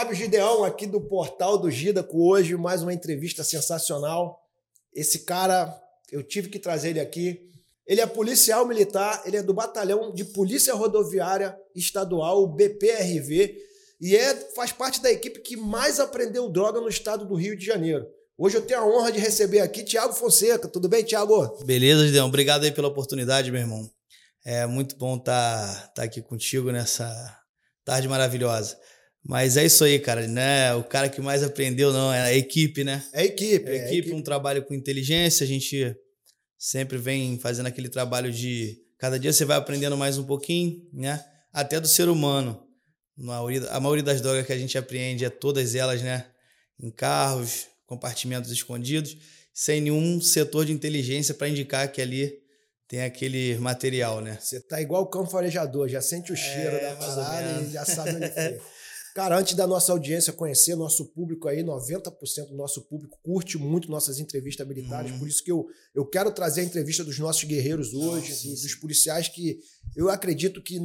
Fábio Gideão, aqui do Portal do Gidaco, hoje, mais uma entrevista sensacional. Esse cara, eu tive que trazer ele aqui. Ele é policial militar, ele é do Batalhão de Polícia Rodoviária Estadual, o BPRV, e faz parte da equipe que mais aprendeu droga no estado do Rio de Janeiro. Hoje eu tenho a honra de receber aqui Thiago Fonseca. Tudo bem, Thiago? Beleza, Gideão. Obrigado aí pela oportunidade, meu irmão. É muito bom estar aqui contigo nessa tarde maravilhosa. Mas é isso aí, cara, né? O cara que mais aprendeu, não, é a equipe, né? É a equipe. É a equipe, um trabalho com inteligência. A gente sempre vem fazendo aquele trabalho de... Cada dia você vai aprendendo mais um pouquinho, né? Até do ser humano. A maioria das drogas que a gente apreende é todas elas, né? Em carros, compartimentos escondidos, sem nenhum setor de inteligência para indicar que ali tem aquele material, né? Você tá igual o cão farejador, já sente o cheiro da parada e já sabe onde foi. Cara, antes da nossa audiência conhecer, nosso público aí, 90% do nosso público curte muito nossas entrevistas militares, por isso que eu quero trazer a entrevista dos nossos guerreiros hoje, dos policiais que eu acredito que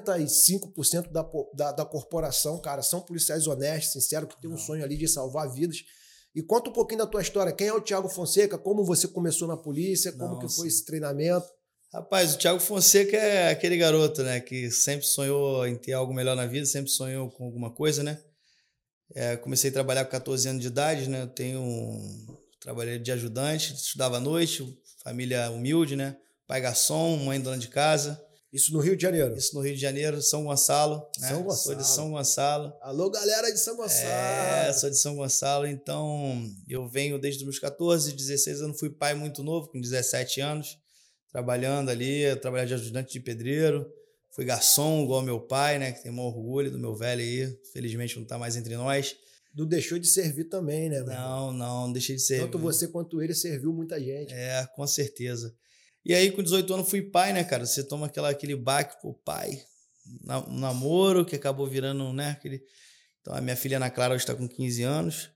95% da corporação, cara, são policiais honestos, sinceros, que tem um sonho ali de salvar vidas. E conta um pouquinho da tua história. Quem é o Thiago Fonseca? Como você começou na polícia? Como que foi esse treinamento? Rapaz, o Thiago Fonseca é aquele garoto, né, que sempre sonhou em ter algo melhor na vida, sempre sonhou com alguma coisa, né? Comecei a trabalhar com 14 anos de idade, né? Trabalhei de ajudante, estudava à noite, família humilde, né? Pai garçom, mãe dona de casa. Isso no Rio de Janeiro? Isso no Rio de Janeiro, São Gonçalo. Né? São Gonçalo. Sou de São Gonçalo. Alô, galera de São Gonçalo. Sou de São Gonçalo, então eu venho desde os meus 14, 16 anos, fui pai muito novo, com 17 anos, trabalhando ali, trabalhava de ajudante de pedreiro, fui garçom, igual meu pai, né, que tem um orgulho do meu velho aí, felizmente não tá mais entre nós. Não deixou de servir também, né? Não deixei de servir. Tanto você quanto ele serviu muita gente. Com certeza. E aí, com 18 anos, fui pai, né, cara? Você toma aquele baque, pô, pai, um namoro que acabou virando, né, Então, a minha filha Ana Clara hoje está com 15 anos.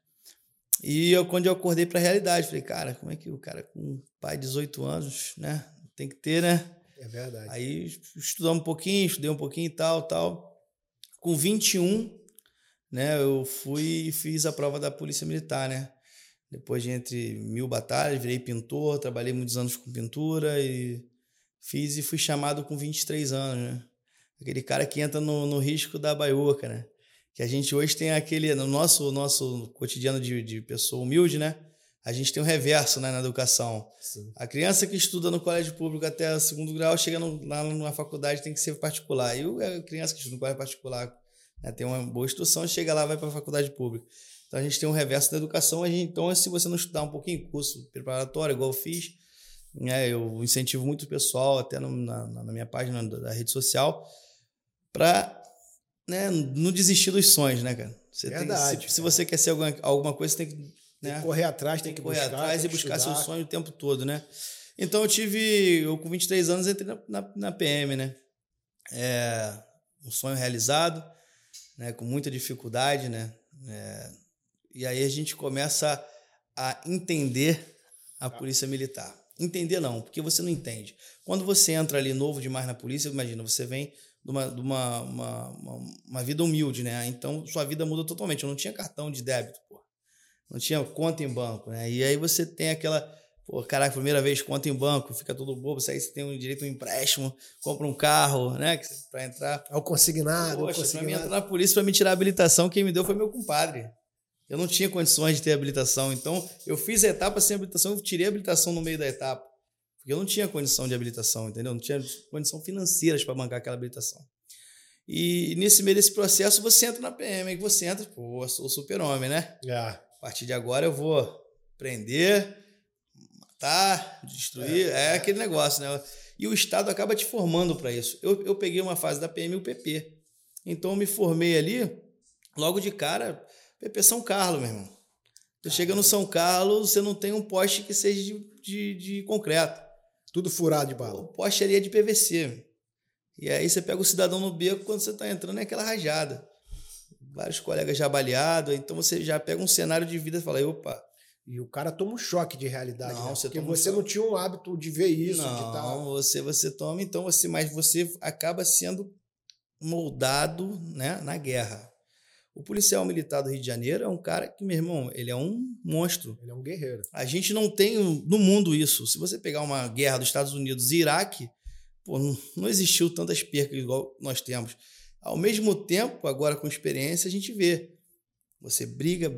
E quando eu acordei para a realidade, falei, cara, como é que o cara com um pai de 18 anos, né, tem que ter, né? É verdade. Aí, estudei um pouquinho e tal. Com 21, né, eu fui e fiz a prova da Polícia Militar, né? Depois de entre 1000 batalhas, virei pintor, trabalhei muitos anos com pintura e fui chamado com 23 anos, né? Aquele cara que entra no risco da baiuca, né? Que a gente hoje tem aquele... No nosso cotidiano de pessoa humilde, né? A gente tem um reverso, né, na educação. Sim. A criança que estuda no colégio público até o 2º grau, chega lá numa faculdade, tem que ser particular. E a criança que estuda no colégio particular, né, tem uma boa instrução, chega lá, vai para a faculdade pública. Então, a gente tem um reverso da educação. Então, se você não estudar um pouquinho, curso preparatório, igual eu fiz, né, eu incentivo muito o pessoal, até na minha página da rede social, para, né, não desistir dos sonhos, né, cara? Verdade. Se você quer ser alguma coisa, você tem que... Tem que correr atrás, tem que correr buscar, atrás e buscar seu sonho o tempo todo, né? Então, eu com 23 anos, entrei na PM, né? Um sonho realizado, né, com muita dificuldade, né? E aí a gente começa a entender a polícia militar. Entender não, porque você não entende. Quando você entra ali novo demais na polícia, imagina, você vem de uma vida humilde, né? Então sua vida muda totalmente. Eu não tinha cartão de débito, pô. Não tinha conta em banco, né? E aí você tem aquela... Pô, caraca, primeira vez conta em banco, fica tudo bobo, aí você tem um direito a um empréstimo, compra um carro, né? Pra entrar... Ao consignado. Poxa, pra mim entrar na polícia, pra me tirar a habilitação, quem me deu foi meu compadre. Eu não tinha condições de ter habilitação, então eu fiz a etapa sem habilitação, eu tirei a habilitação no meio da etapa, porque eu não tinha condição de habilitação, entendeu? Não tinha condição financeira para bancar aquela habilitação. E nesse meio desse processo, você entra na PM, aí você entra, pô, eu sou o super-homem, né? A partir de agora eu vou prender, matar, destruir, aquele negócio, né? E o Estado acaba te formando para isso. Eu peguei uma fase da PM e o PP, então eu me formei ali, logo de cara... PP São Carlos, meu irmão. Você chega no São Carlos, você não tem um poste que seja de concreto. Tudo furado de bala. O poste ali é de PVC. E aí você pega o cidadão no beco, quando você está entrando é aquela rajada. Vários colegas já baleados, então você já pega um cenário de vida e fala, opa. E o cara toma um choque de realidade. Não, né? Porque você não tinha um hábito de ver isso. Não, você toma, então mas você acaba sendo moldado, né, na guerra. O policial militar do Rio de Janeiro é um cara que, meu irmão, ele é um monstro. Ele é um guerreiro. A gente não tem no mundo isso. Se você pegar uma guerra dos Estados Unidos e Iraque, pô, não existiu tantas percas igual nós temos. Ao mesmo tempo, agora com experiência, a gente vê. Você briga,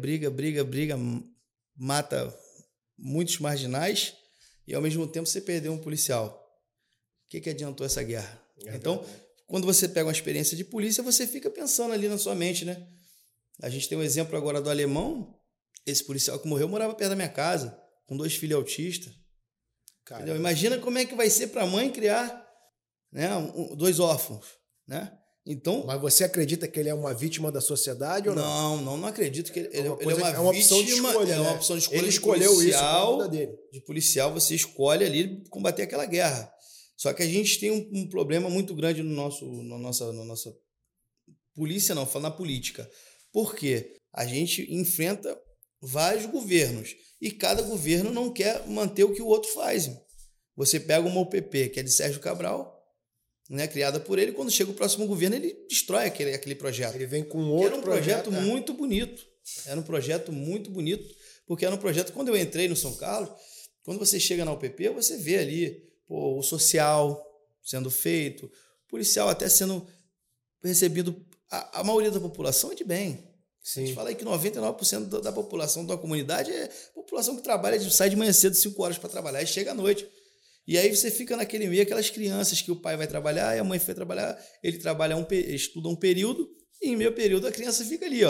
mata muitos marginais e, ao mesmo tempo, você perdeu um policial. O que adiantou essa guerra? Então, quando você pega uma experiência de polícia, você fica pensando ali na sua mente, né? A gente tem um exemplo agora do Alemão. Esse policial que morreu morava perto da minha casa, com 2 filhos autistas. Imagina como é que vai ser para a mãe criar, né, 2 órfãos, né? Então, mas você acredita que ele é uma vítima da sociedade ou não? Não acredito que ele é uma vítima. Opção de escolha, é uma opção de escolha. Ele escolheu policial, isso na vida dele. De policial, você escolhe ali combater aquela guerra. Só que a gente tem um problema muito grande na nossa polícia, não, falando na política. Por quê? A gente enfrenta vários governos e cada governo não quer manter o que o outro faz. Você pega uma UPP, que é de Sérgio Cabral, né, criada por ele, quando chega o próximo governo, ele destrói aquele projeto. Ele vem com outro projeto muito bonito. Era um projeto muito bonito, porque era um projeto, quando eu entrei no São Carlos, quando você chega na UPP, você vê ali o social sendo feito, o policial até sendo recebido. A maioria da população é de bem. Sim. A gente fala aí que 99% da população da comunidade é população que trabalha, sai de manhã cedo, 5 horas para trabalhar e chega à noite. E aí você fica naquele meio, aquelas crianças que o pai vai trabalhar e a mãe foi trabalhar, ele trabalha estuda um período e em meio período a criança fica ali,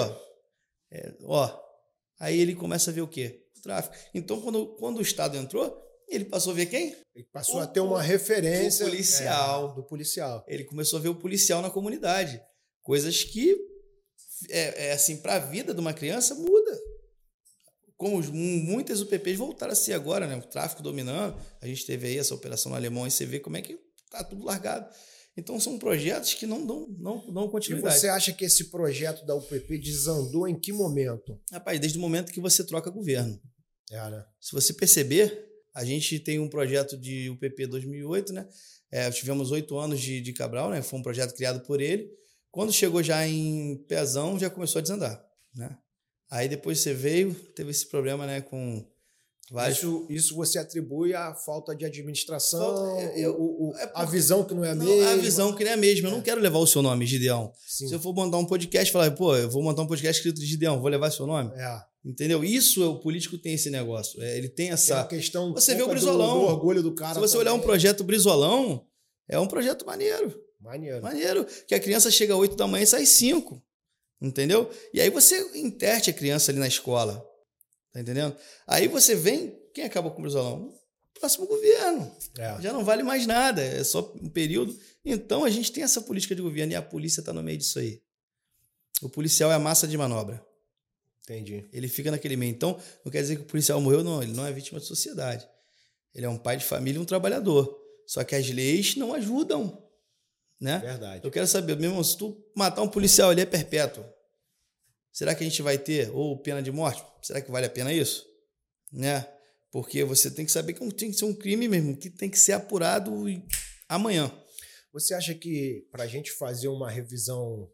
Aí ele começa a ver o quê? O tráfico. Então, quando o Estado entrou, ele passou a ver quem? Ele passou a ter uma referência do policial. Ele começou a ver o policial na comunidade. Coisas que, assim, para a vida de uma criança, muda. Como muitas UPPs voltaram a ser agora, né? O tráfico dominando. A gente teve aí essa operação no Alemão e você vê como é que tá tudo largado. Então, são projetos que não dão continuidade. E você acha que esse projeto da UPP desandou em que momento? Rapaz, desde o momento que você troca governo. Né? Se você perceber, a gente tem um projeto de UPP 2008, né? Tivemos 8 anos de Cabral, né? Foi um projeto criado por ele. Quando chegou já em Pezão, já começou a desandar, né? Aí depois você teve esse problema, né, com vários... Isso você atribui à falta de administração, a visão que não é a mesma. A visão que não é a mesma. Eu não quero levar o seu nome, Gideão. Sim. Se eu for montar um podcast, falar, eu vou montar um podcast escrito de Gideão, vou levar seu nome? Entendeu? Isso, o político tem esse negócio. Ele tem essa... a questão você vê o Brizolão. Do orgulho do cara. Se você olhar um projeto Brizolão, é um projeto maneiro. Maneiro. Que a criança chega às 8 da manhã e sai às 5. Entendeu? E aí você interte a criança ali na escola. Tá entendendo? Aí você vem... Quem acabou com o Brizolão? O próximo governo. Já não vale mais nada. É só um período. Então, a gente tem essa política de governo e a polícia está no meio disso aí. O policial é a massa de manobra. Entendi. Ele fica naquele meio. Então, não quer dizer que o policial morreu, não. Ele não é vítima de sociedade. Ele é um pai de família e um trabalhador. Só que as leis não ajudam. Né? Verdade. Eu quero saber, meu irmão, se tu matar um policial, ele é perpétuo. Será que a gente vai ter ou pena de morte? Será que vale a pena isso? Né? Porque você tem que saber que tem que ser um crime mesmo, que tem que ser apurado amanhã. Você acha que para a gente fazer uma revisão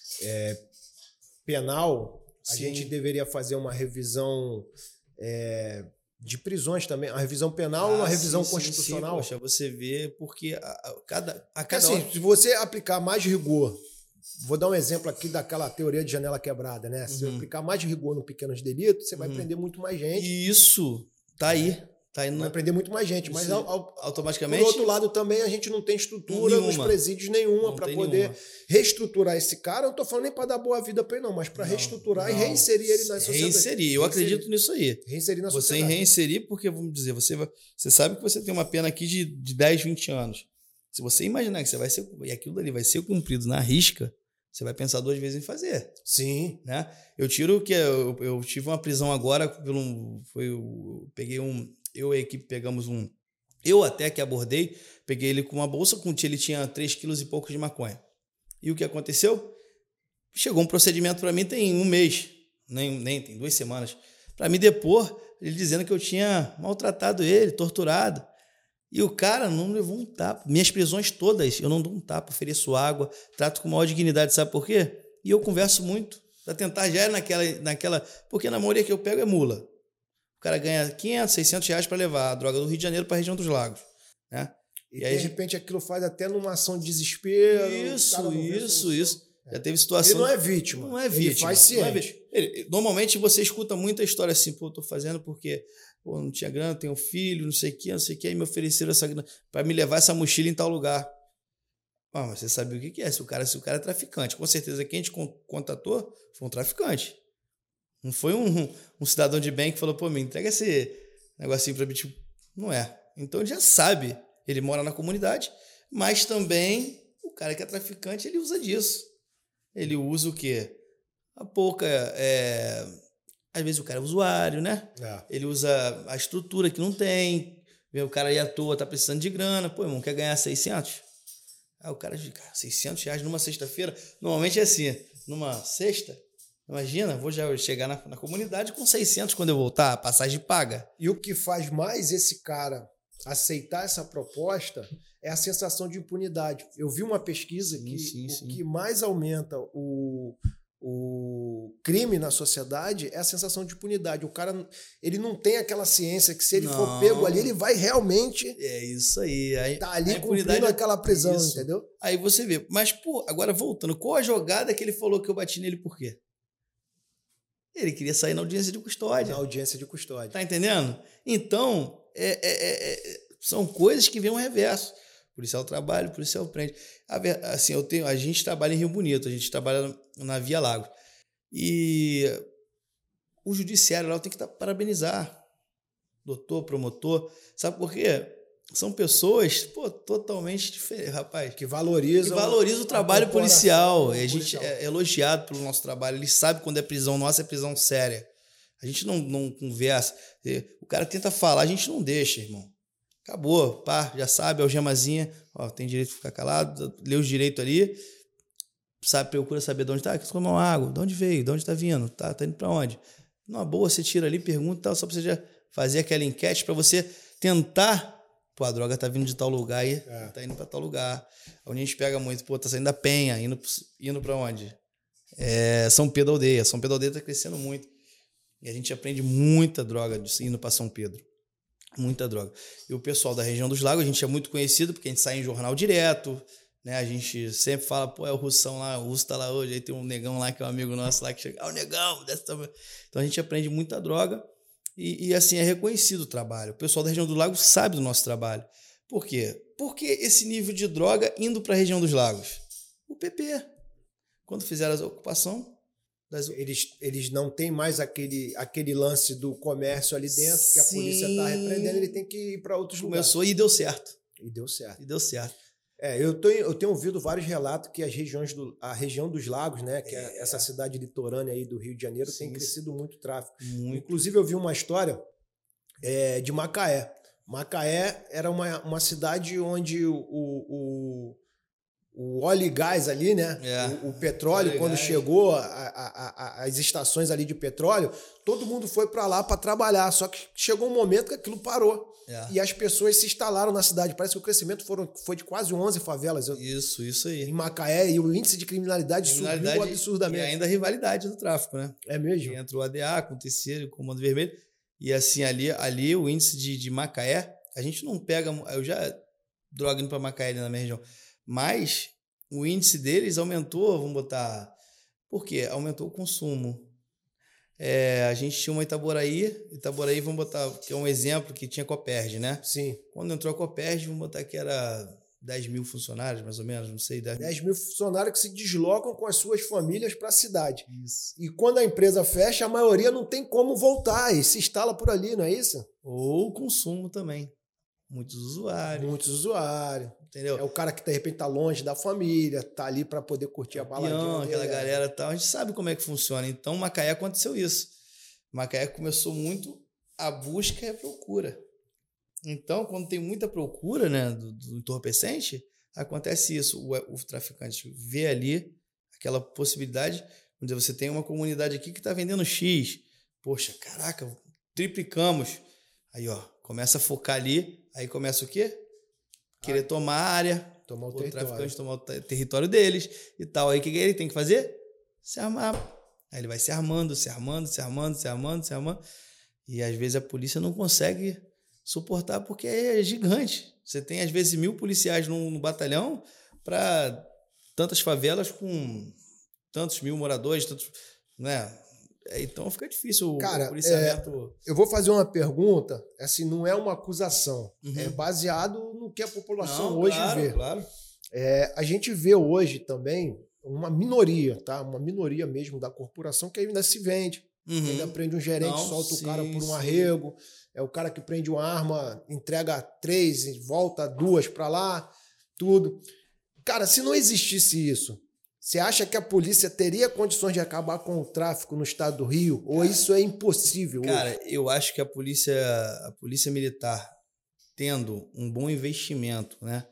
penal, a gente deveria fazer uma revisão de prisões também? A revisão penal ou uma revisão constitucional? Poxa, você vê, porque cada assim, se você aplicar mais rigor, vou dar um exemplo aqui daquela teoria de janela quebrada, né? Se você aplicar mais rigor no pequenos delitos, você vai prender muito mais gente. Isso, tá aí. Vai prender muito mais gente, mas automaticamente. Por outro lado, também a gente não tem estrutura nos presídios nenhuma para poder reestruturar esse cara. Eu não estou falando nem para dar boa vida para ele, não, mas para reestruturar e reinserir ele na sociedade. Eu acredito nisso aí. Reinserir na sociedade. Você reinserir, porque, vamos dizer, você sabe que você tem uma pena aqui de 10, 20 anos. Se você imaginar que você vai ser, e aquilo dali vai ser cumprido na risca, você vai pensar 2 vezes em fazer. Sim. Né? Eu tive uma prisão agora, peguei eu e a equipe pegamos eu até que abordei, peguei ele com uma bolsa, ele tinha 3 quilos e poucos de maconha. E o que aconteceu? Chegou um procedimento para mim tem 1 mês, nem tem 2 semanas, para me depor, ele dizendo que eu tinha maltratado ele, torturado. E o cara não levou um tapa. Minhas prisões todas, eu não dou um tapa, ofereço água, trato com maior dignidade, sabe por quê? E eu converso muito. Para tentar já naquela... Porque na maioria que eu pego é mula. O cara ganha 500, 600 reais para levar a droga do Rio de Janeiro para a região dos Lagos, né? E aí, de repente, aquilo faz até numa ação de desespero. Isso. Já teve situação... Ele não é vítima. Não é vítima. Ele faz ciente. Normalmente você escuta muita história assim, pô, tô fazendo porque não tinha grana, tenho filho, não sei o que, aí me ofereceram essa grana para me levar essa mochila em tal lugar. Mas você sabe o que é? Se o cara é traficante, com certeza quem te contatou foi um traficante. Não foi um cidadão de bem que falou, pô, me entrega esse negocinho pra mim. Tipo, não é. Então ele já sabe. Ele mora na comunidade, mas também o cara que é traficante, ele usa disso. Ele usa o quê? A pouca... Às vezes o cara é usuário, né? Ele usa a estrutura que não tem. Vê o cara aí à toa, tá precisando de grana. Pô, irmão, quer ganhar 600? Aí o cara diz, cara, 600 reais numa sexta-feira? Normalmente é assim, numa sexta... Imagina, vou já chegar na comunidade com 600 quando eu voltar, a passagem paga. E o que faz mais esse cara aceitar essa proposta é a sensação de impunidade. Eu vi uma pesquisa que o que mais aumenta o crime na sociedade é a sensação de impunidade. O cara, ele não tem aquela ciência que se ele for pego ali, ele vai realmente... É isso aí. Tá ali cumprindo aquela prisão, entendeu? Aí você vê. Mas, pô, agora voltando, qual a jogada que ele falou que eu bati nele por quê? Ele queria sair na audiência de custódia. Na audiência de custódia. Tá entendendo? Então, são coisas que vêm ao reverso. Policial trabalha, policial prende. Assim, a gente trabalha em Rio Bonito, a gente trabalha na Via Lago. E o judiciário lá tem que parabenizar. Doutor, promotor. Sabe por quê? São pessoas, pô, totalmente diferentes, rapaz. Que valorizam o trabalho policial. A gente é elogiado pelo nosso trabalho. Eles sabem quando é prisão nossa, é prisão séria. A gente não conversa. O cara tenta falar, a gente não deixa, irmão. Acabou, pá, já sabe, algemazinha. Ó, tem direito de ficar calado, lê os direitos ali. Sabe, procura saber de onde tá. Quer tomar uma água? De onde veio? De onde tá vindo? Tá indo pra onde? Numa boa, você tira ali, pergunta e tal, só pra você já fazer aquela enquete pra você tentar... Pô, a droga tá vindo de tal lugar aí, tá indo pra tal lugar. Onde a gente pega muito, pô, tá saindo da Penha, indo pra onde? São Pedro Aldeia. São Pedro Aldeia tá crescendo muito. E a gente aprende muita droga indo pra São Pedro. Muita droga. E o pessoal da região dos Lagos, a gente é muito conhecido, porque a gente sai em jornal direto, né? A gente sempre fala, pô, é o Russão lá, o Russo tá lá hoje, aí tem um negão lá, que é um amigo nosso lá, que chega, o negão, então a gente aprende muita droga. E assim, é reconhecido o trabalho. O pessoal da região dos Lagos sabe do nosso trabalho. Por quê? Porque esse nível de droga indo para a região dos Lagos? O PP. Quando fizeram a ocupação... Eles não têm mais aquele lance do comércio ali dentro, que a polícia está repreendendo, ele tem que ir para outros lugares. Começou e deu certo. E deu certo. Eu tenho ouvido vários relatos que a região dos Lagos, né, que é essa cidade litorânea aí do Rio de Janeiro, tem crescido muito tráfico. Inclusive, eu vi uma história de Macaé. Macaé era uma cidade onde o óleo e gás ali, né? O petróleo, quando chegou as estações ali de petróleo, todo mundo foi para lá para trabalhar. Só que chegou um momento que aquilo parou. E as pessoas se instalaram na cidade. Parece que o crescimento foi de quase 11 favelas. Isso aí. Em Macaé, e o índice de criminalidade subiu absurdamente. E ainda a rivalidade do tráfico, né? É mesmo? Entre o ADA, com o Terceiro, com o Comando Vermelho. E assim, ali o índice de Macaé, a gente não pega... Eu já droga indo para Macaé ali na minha região. Mas o índice deles aumentou, vamos botar... Por quê? Aumentou o consumo. A gente tinha uma Itaboraí, vamos botar, que é um exemplo, que tinha Copérgia, né? Sim. Quando entrou a Copérgia, vamos botar que era 10 mil funcionários, mais ou menos, não sei. 10 mil funcionários que se deslocam com as suas famílias para a cidade. Isso. E quando a empresa fecha, a maioria não tem como voltar e se instala por ali, não é isso? Ou o consumo também. Muitos usuários. Entendeu? É o cara que de repente tá longe da família, tá ali para poder curtir a baladinha. Aquela galera tal. A gente sabe como é que funciona. Então, Macaé aconteceu isso. Macaé começou muito a busca e a procura. Então, quando tem muita procura, né, do entorpecente, acontece isso. O traficante vê ali aquela possibilidade, vamos dizer, você tem uma comunidade aqui que está vendendo X. Poxa, caraca, triplicamos. Aí, ó, começa a focar ali. Aí começa o quê? Querer tomar a área. Tomar o traficante tomar o território deles e tal. Aí o que ele tem que fazer? Se armar. Aí ele vai se armando. E às vezes a polícia não consegue suportar porque é gigante. Você tem às vezes 1.000 policiais no batalhão para tantas favelas com tantos 1.000 moradores, tantos, né? Então fica difícil Cara, o policiamento. Eu vou fazer uma pergunta, assim, não é uma acusação, é baseado no que a população hoje vê. Claro. A gente vê hoje também uma minoria, tá? Uma minoria mesmo da corporação que ainda se vende. Ainda prende um gerente, solta o cara por um arrego. É o cara que prende uma arma, entrega 3 e volta 2 para lá, tudo. Cara, se não existisse isso, você acha que a polícia teria condições de acabar com o tráfico no estado do Rio? Ou isso é impossível? Cara, eu acho que a polícia militar, tendo um bom investimento, né?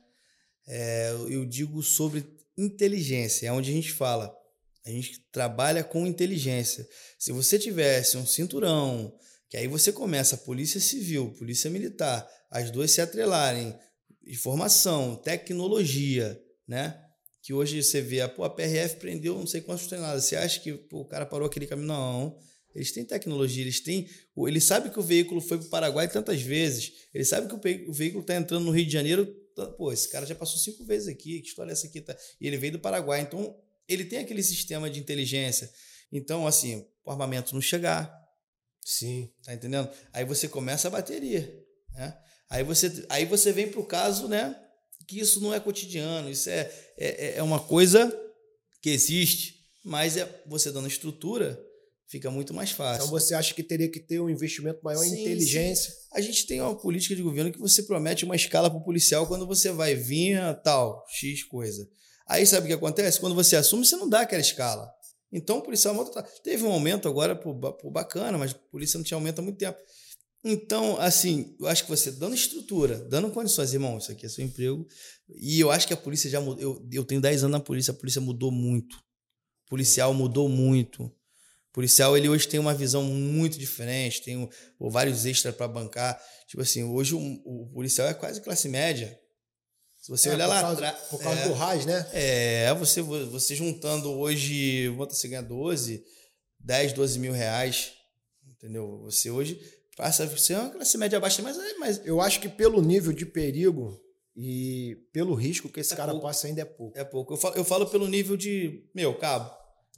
Eu digo sobre inteligência, é onde a gente fala. A gente trabalha com inteligência. Se você tivesse um cinturão, que aí você começa a polícia civil, polícia militar, as duas se atrelarem, informação, tecnologia, né? Que hoje você vê, a PRF prendeu não sei quantos toneladas. Você acha que o cara parou aquele caminho? Não. Eles têm tecnologia, eles sabem que o veículo foi para o Paraguai tantas vezes, eles sabem que o veículo está entrando no Rio de Janeiro. Pô, esse cara já passou 5 vezes aqui, que história é essa aqui? Tá? E ele veio do Paraguai, então ele tem aquele sistema de inteligência. Então, assim, o armamento não chegar. Sim. Tá entendendo? Aí você começa a bateria, né? Aí você vem para o caso, né? Que isso não é cotidiano, isso é uma coisa que existe, mas você dando estrutura, fica muito mais fácil. Então você acha que teria que ter um investimento maior em inteligência? Sim. A gente tem uma política de governo que você promete uma escala para o policial quando você vai vir tal, X coisa. Aí sabe o que acontece? Quando você assume, você não dá aquela escala. Então o policial teve um aumento agora por bacana, mas a polícia não tinha aumento há muito tempo. Então, assim, eu acho que você dando estrutura, dando condições, irmão, isso aqui é seu emprego. E eu acho que a polícia já mudou. Eu tenho 10 anos na polícia, a polícia mudou muito. O policial mudou muito. O policial, ele hoje tem uma visão muito diferente, tem vários extras para bancar. Tipo assim, hoje o policial é quase classe média. Se você olhar lá atrás. Por causa do RAS, né? Você juntando hoje, você ganha 10, 12 mil reais. Entendeu? Você hoje passa a ser uma classe média baixa, mas. Eu acho que pelo nível de perigo e pelo risco que esse cara passa ainda é pouco. É pouco. Eu falo pelo nível de, cabo.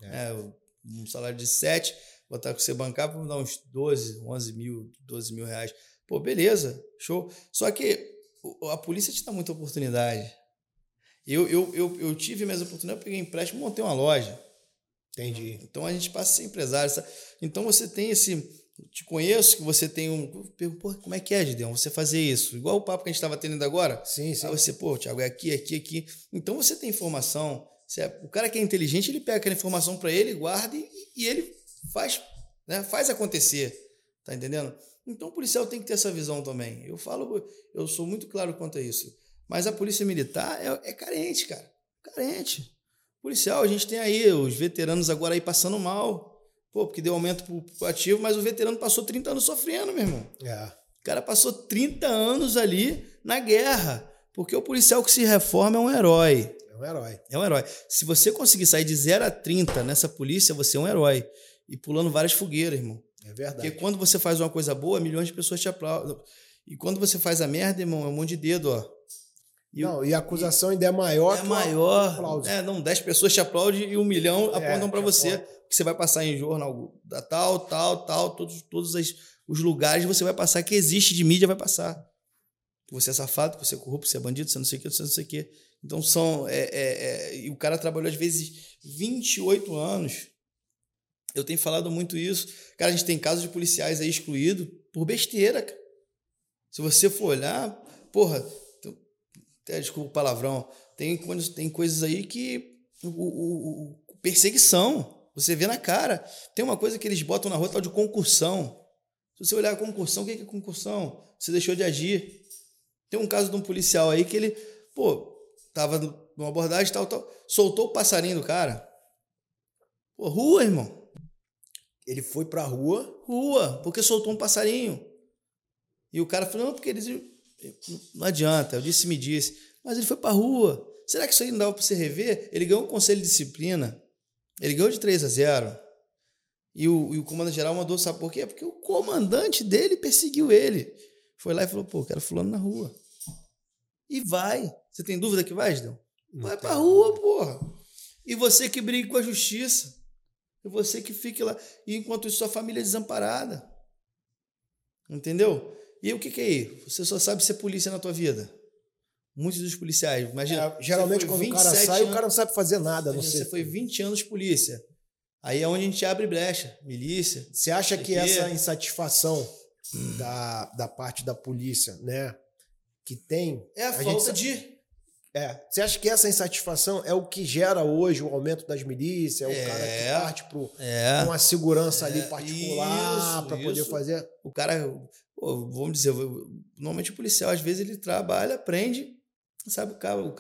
Um salário de 7, botar com você bancar para dar uns 12 mil reais. Pô, beleza, show. Só que a polícia te dá muita oportunidade. Eu tive minhas oportunidades, eu peguei empréstimo, montei uma loja. Entendi. Então a gente passa a ser empresário. Sabe? Então você tem te conheço, que você tem pô, como é que é, Gideon, você fazer isso? Igual o papo que a gente estava tendo agora. Sim. Aí você, pô, Thiago, é aqui. Então você tem informação. O cara que é inteligente, ele pega aquela informação para ele, guarda e ele faz acontecer. Tá entendendo? Então o policial tem que ter essa visão também. Eu sou muito claro quanto a isso. Mas a polícia militar é carente, cara. Carente. Policial, a gente tem aí os veteranos agora aí passando mal. Pô, porque deu aumento pro ativo, mas o veterano passou 30 anos sofrendo, meu irmão. O cara passou 30 anos ali na guerra. Porque o policial que se reforma é um herói. É um herói. Se você conseguir sair de 0 a 30 nessa polícia, você é um herói. E pulando várias fogueiras, irmão. É verdade. Porque quando você faz uma coisa boa, milhões de pessoas te aplaudem. E quando você faz a merda, irmão, é um monte de dedo, ó. E a acusação ainda é maior. É maior. 10 pessoas te aplaudem e 1 milhão apontam para você. Que você vai passar em jornal da tal, todos os lugares você vai passar, que existe de mídia, vai passar. Que você é safado, que você é corrupto, que você é bandido, você não sei o que. Então e o cara trabalhou às vezes 28 anos. Eu tenho falado muito isso. Cara, a gente tem casos de policiais aí excluídos por besteira, cara. Se você for olhar, porra, até desculpa o palavrão, tem coisas aí que perseguição, você vê na cara. Tem uma coisa que eles botam na rua, tal de concussão. Se você olhar a concussão, o que é concussão? Você deixou de agir. Tem um caso de um policial aí que ele, tava numa abordagem, tal, soltou o passarinho do cara. Pô, rua, irmão. Ele foi pra rua? Rua, porque soltou um passarinho. E o cara falou, não, porque eles... Não adianta, eu me disse. Mas ele foi pra rua. Será que isso aí não dava pra você rever? Ele ganhou um conselho de disciplina. Ele ganhou de 3-0. E o comandante-geral mandou, sabe por quê? Porque o comandante dele perseguiu ele. Foi lá e falou, pô, quero fulano na rua. E vai. Você tem dúvida que vai, Gideon? Vai pra rua, porra. E você que briga com a justiça. E você que fique lá. E enquanto isso, sua família é desamparada. Entendeu? E o que é isso? Você só sabe ser polícia na tua vida. Muitos dos policiais, imagina. Geralmente quando o cara sai, o cara não sabe fazer nada. Você foi 20 anos polícia. Aí é onde a gente abre brecha. Milícia. Você acha que essa insatisfação da parte da polícia, né? Que tem... É a falta de... Você acha que essa insatisfação é o que gera hoje o aumento das milícias? É o cara que parte para uma segurança ali particular para poder fazer... O cara, vamos dizer, normalmente o policial, às vezes ele trabalha, prende, sabe,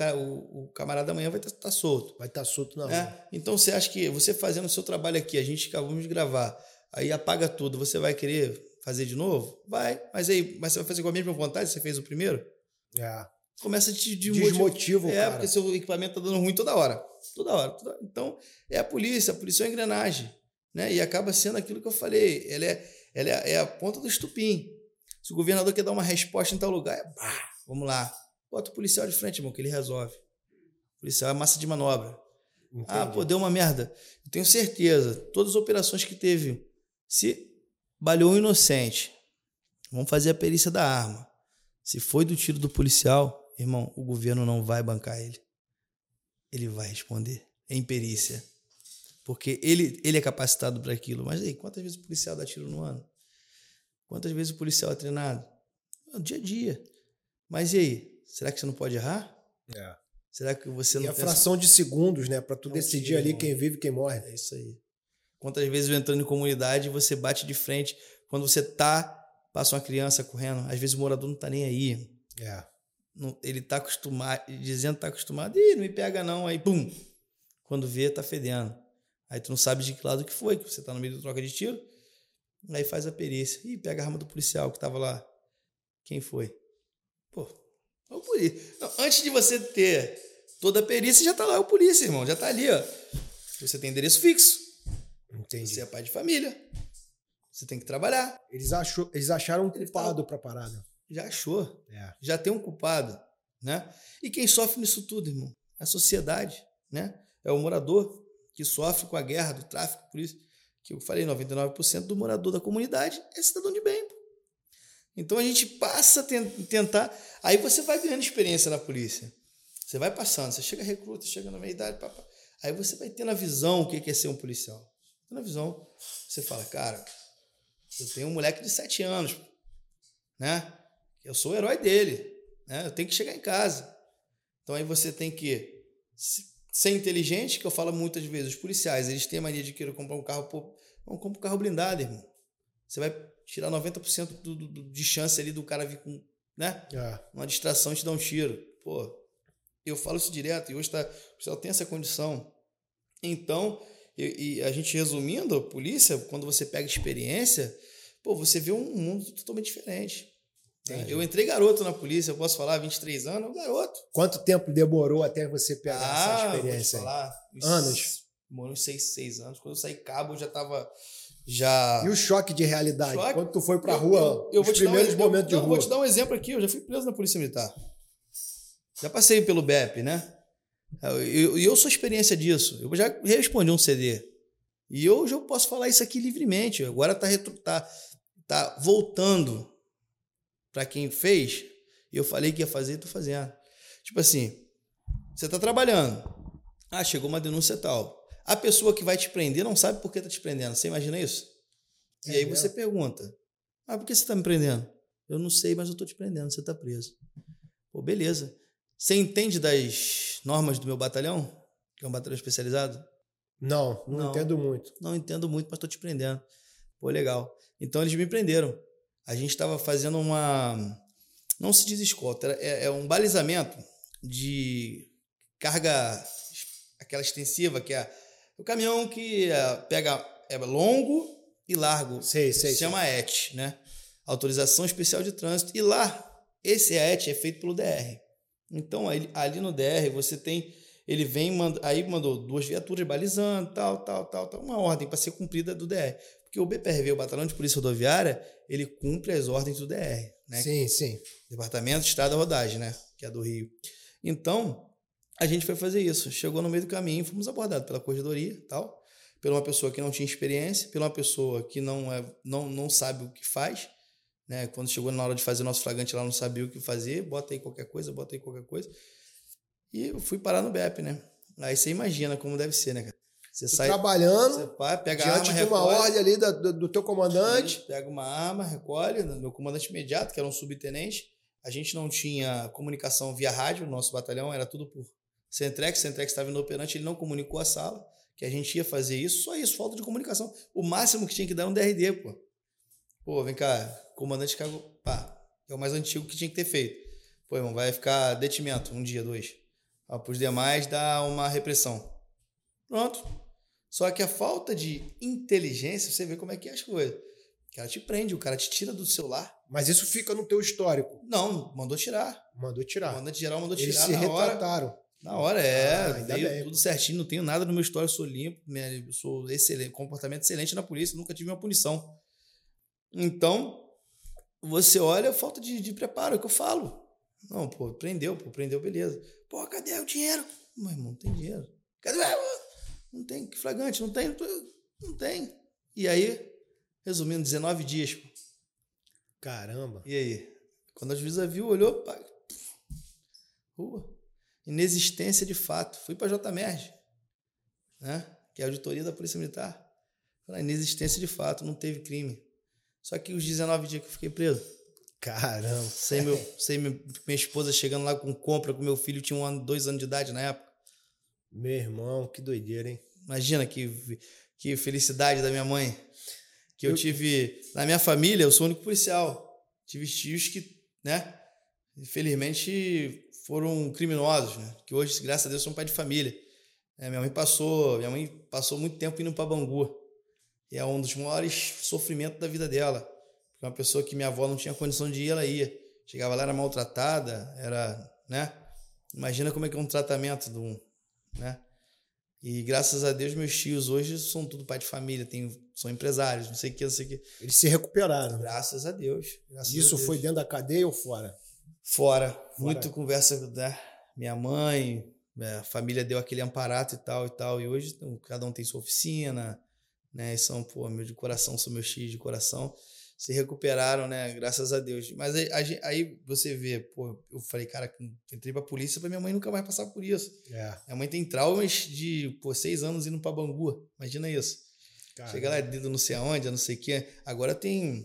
o camarada amanhã vai estar solto. Vai estar solto na rua. Então você acha que você fazendo o seu trabalho aqui, a gente acabamos de gravar, aí apaga tudo, você vai querer fazer de novo? Vai. Mas você vai fazer com a mesma vontade que você fez o primeiro? Começa a te desmotiva, cara. Porque seu equipamento tá dando ruim toda hora. Toda hora. Então, é a polícia é uma engrenagem, né? E acaba sendo aquilo que eu falei. Ela é a ponta do estupim. Se o governador quer dar uma resposta em tal lugar, vamos lá. Bota o policial de frente, irmão, que ele resolve. O policial é massa de manobra. Entendi. Deu uma merda. Eu tenho certeza, todas as operações que teve, se baleou um inocente, vamos fazer a perícia da arma. Se foi do tiro do policial, irmão, o governo não vai bancar ele. Ele vai responder em perícia. Porque ele é capacitado para aquilo. Mas aí, quantas vezes o policial dá tiro no ano? Quantas vezes o policial é treinado? No dia a dia. Mas e aí? Será que você não pode errar? Será que você não... E a fração de segundos, né? Para tu decidir ali quem vive e quem morre. É isso aí. Quantas vezes eu entrando em comunidade, você bate de frente. Quando você passa uma criança correndo, às vezes o morador não tá nem aí. Ele tá acostumado, dizendo que tá acostumado, não me pega não, aí pum, quando vê, tá fedendo. Aí tu não sabe de que lado que foi, que você tá no meio da troca de tiro, aí faz a perícia, pega a arma do policial que tava lá. Quem foi? Pô, é o polícia. Não, antes de você ter toda a perícia, já tá lá o polícia, irmão, já tá ali, ó. Você tem endereço fixo. Entendi. Você é pai de família. Você tem que trabalhar. Eles acharam um culpado pra parada. Já achou. Já tem um culpado, né? E quem sofre nisso tudo, irmão? É a sociedade, né? É o morador que sofre com a guerra do tráfico, por isso que eu falei, 99% do morador da comunidade é cidadão de bem. Pô. Então a gente passa a tentar, aí você vai ganhando experiência na polícia. Você vai passando, você chega recruta, chega na meia-idade, aí você vai tendo a visão o que é ser um policial. Tendo a visão, você fala, cara, eu tenho um moleque de 7 anos, né? Eu sou o herói dele, né? Eu tenho que chegar em casa. Então aí você tem que ser inteligente, que eu falo muitas vezes, os policiais, eles têm a mania de querer comprar um carro, não compra um carro blindado, irmão. Você vai tirar 90% de chance ali do cara vir com, né? Uma distração e te dar um tiro. Pô, eu falo isso direto, e hoje o pessoal tem essa condição. Então, e a gente resumindo, a polícia, quando você pega experiência, você vê um mundo totalmente diferente. Entendi. Eu entrei garoto na polícia, eu posso falar, 23 anos, garoto. Quanto tempo demorou até você pegar essa experiência? Vou falar, anos? Demorou uns 6 anos. Quando eu saí cabo, eu já estava... E o choque de realidade? Quando tu foi pra rua, os primeiros momentos de rua? Eu vou te dar um exemplo aqui, eu já fui preso na Polícia Militar. Já passei pelo BEP, né? Eu sou experiência disso. Eu já respondi um CD. E hoje eu posso falar isso aqui livremente. Agora tá voltando para quem fez. Eu falei que ia fazer e tô fazendo. Tipo assim, você tá trabalhando. Chegou uma denúncia tal. A pessoa que vai te prender não sabe por que tá te prendendo. Você imagina isso? E aí você pergunta, por que você tá me prendendo? Eu não sei, mas eu tô te prendendo, você tá preso. Pô, beleza. Você entende das normas do meu batalhão? Que é um batalhão especializado? Não entendo muito. Não entendo muito, mas tô te prendendo. Pô, legal. Então eles me prenderam. A gente estava fazendo não se diz escolta, é um balizamento de carga, aquela extensiva, que é o caminhão que é longo e largo. Se chama ET, né? Autorização Especial de Trânsito. E lá, esse ET é feito pelo DR. Então, ali no DR, você tem Ele vem, aí mandou 2 viaturas balizando, tal, uma ordem para ser cumprida do DR. Porque o BPRV, o Batalhão de Polícia Rodoviária, ele cumpre as ordens do DR, né? Sim. Departamento de Estrada e Rodagem, né? Que é do Rio. Então, a gente foi fazer isso. Chegou no meio do caminho, fomos abordados pela corregedoria, tal, por uma pessoa que não tinha experiência, por uma pessoa que não sabe o que faz, né? Quando chegou na hora de fazer o nosso flagrante lá, não sabia o que fazer, bota aí qualquer coisa. E eu fui parar no BEP, né? Aí você imagina como deve ser, né, cara? Você sai trabalhando, você pega diante a arma, de uma ordem ali do teu comandante. Pega uma arma, recolhe, meu comandante imediato, que era um subtenente. A gente não tinha comunicação via rádio, nosso batalhão era tudo por Centrex estava inoperante, ele não comunicou a sala, que a gente ia fazer isso, só isso, falta de comunicação. O máximo que tinha que dar era um DRD, pô. Pô, vem cá, comandante cagou, pá, é o mais antigo que tinha que ter feito. Pô, irmão, vai ficar detimento, 1 dia, 2. Para os demais, dá uma repressão. Pronto. Só que a falta de inteligência, você vê como é que é as coisas. O cara te prende, o cara te tira do celular. Mas isso fica no teu histórico. Não, mandou tirar. Mandou tirar. Mandou Eles tirar se na retrataram. hora. Na hora, veio bem. tudo certinho, não tenho nada no meu histórico, sou limpo, sou excelente, comportamento excelente na polícia, nunca tive uma punição. Então, você olha a falta de preparo, é o que eu falo. Não, prendeu, beleza. Pô, cadê o dinheiro? Meu irmão, não tem dinheiro. Cadê? Não tem, que flagrante, não tem. E aí, resumindo, 19 dias. Pô. Caramba. E aí? Quando a juíza viu, olhou, pá, rua. Inexistência de fato. Fui para a JMERG, né? Que é a auditoria da Polícia Militar. Falei, inexistência de fato, não teve crime. Só que os 19 dias que eu fiquei preso. Caramba. Sem minha esposa chegando lá com compra, com meu filho tinha 2 anos de idade na época. Meu irmão, que doideira, hein? Imagina que felicidade da minha mãe. Que eu tive... Na minha família, eu sou o único policial. Tive tios que, né? Infelizmente foram criminosos, né? Que hoje, graças a Deus, são pai de família. Minha mãe passou muito tempo indo para Bangu. E é um dos maiores sofrimentos da vida dela. Porque uma pessoa que minha avó não tinha condição de ir, ela ia. Chegava lá, era maltratada, né? Imagina como é que é um tratamento né? E graças a Deus, meus tios hoje são tudo pai de família, são empresários, não sei o que. Eles se recuperaram. Graças a Deus. Isso foi dentro da cadeia ou fora? Fora. Muito conversa, né? Minha mãe, a família deu aquele amparato e tal. E hoje cada um tem sua oficina, né? E são, meu de coração, são meus tios de coração. Se recuperaram, né? Graças a Deus. Mas aí você vê, eu falei, cara, entrei pra polícia, minha mãe nunca vai passar por isso. Minha mãe tem traumas de, 6 anos indo pra Bangu. Imagina isso. Caramba. Chega lá, dedo não sei aonde, não sei o quê. Agora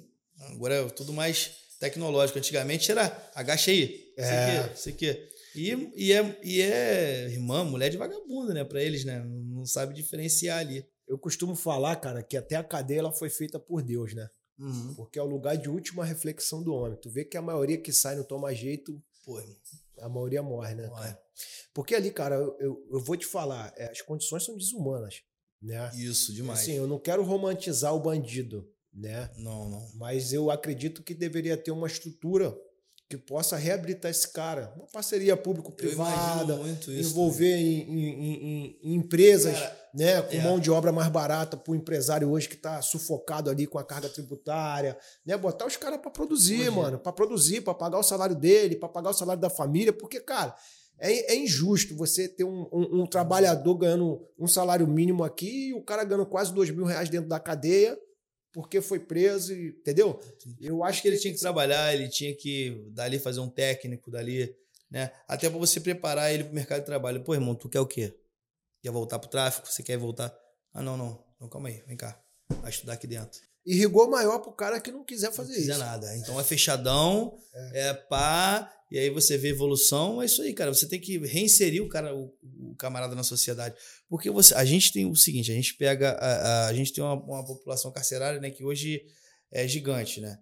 é tudo mais tecnológico. Antigamente era agacha aí, sei que. E é irmã, mulher de vagabundo, né? Pra eles, né? Não sabe diferenciar ali. Eu costumo falar, cara, que até a cadeia ela foi feita por Deus, né? Uhum. Porque é o lugar de última reflexão do homem. Tu vê que a maioria que sai não toma jeito, a maioria morre, né? Cara? Porque ali, cara, eu vou te falar, as condições são desumanas, né? Isso, demais. Assim, eu não quero romantizar o bandido, né? Não. Mas eu acredito que deveria ter uma estrutura que possa reabilitar esse cara. Uma parceria público-privada, envolver em empresas, cara, né, com mão de obra mais barata para o empresário hoje que está sufocado ali com a carga tributária, né, botar os caras para produzir, mano, para pagar o salário dele, para pagar o salário da família, porque, cara, é injusto você ter um trabalhador ganhando um salário mínimo aqui e o cara ganhando quase R$2.000 dentro da cadeia, porque foi preso, entendeu? Eu acho que ele tinha que trabalhar, ele tinha que dali fazer um técnico, dali, né? Até para você preparar ele para o mercado de trabalho. Pô, irmão, tu quer o quê? Quer voltar pro tráfico? Você quer voltar? Ah, não, calma aí, vem cá. Vai estudar aqui dentro. E rigor maior pro cara que não quiser fazer isso. Não quiser nada. Então é fechadão, pá, e aí você vê evolução, é isso aí, cara. Você tem que reinserir o camarada na sociedade. Porque a gente tem o seguinte, a gente pega, a gente tem uma população carcerária, né, que hoje é gigante, né?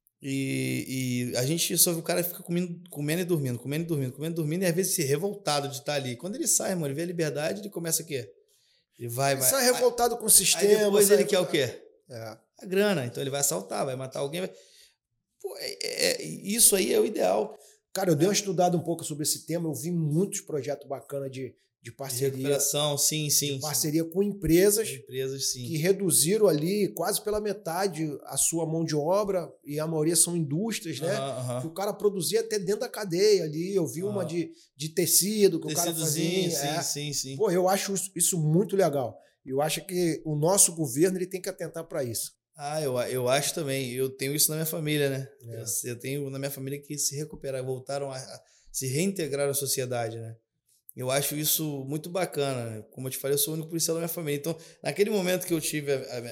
E a gente só vê o cara fica comendo e dormindo, e às vezes se revoltado de estar ali. Quando ele sai, irmão, ele vê a liberdade, ele começa o quê? Ele sai revoltado com o sistema. Aí depois ele quer o quê? A grana. Então ele vai assaltar, vai matar alguém. Pô, isso aí é o ideal. Cara, eu dei uma estudada um pouco sobre esse tema, eu vi muitos projetos bacanas de de parceria. De recuperação, sim. De parceria com empresas, sim. Que reduziram ali quase pela metade a sua mão de obra, e a maioria são indústrias, né? Que o cara produzia até dentro da cadeia ali. Eu vi uma de tecido que o cara fazia. Sim. Pô, eu acho isso muito legal. Eu acho que o nosso governo ele tem que atentar para isso. Eu acho também. Eu tenho isso na minha família, né? Eu tenho na minha família que se recuperaram, voltaram a se reintegrar à sociedade, né? Eu acho isso muito bacana. Como eu te falei, eu sou o único policial da minha família. Então, naquele momento que eu tive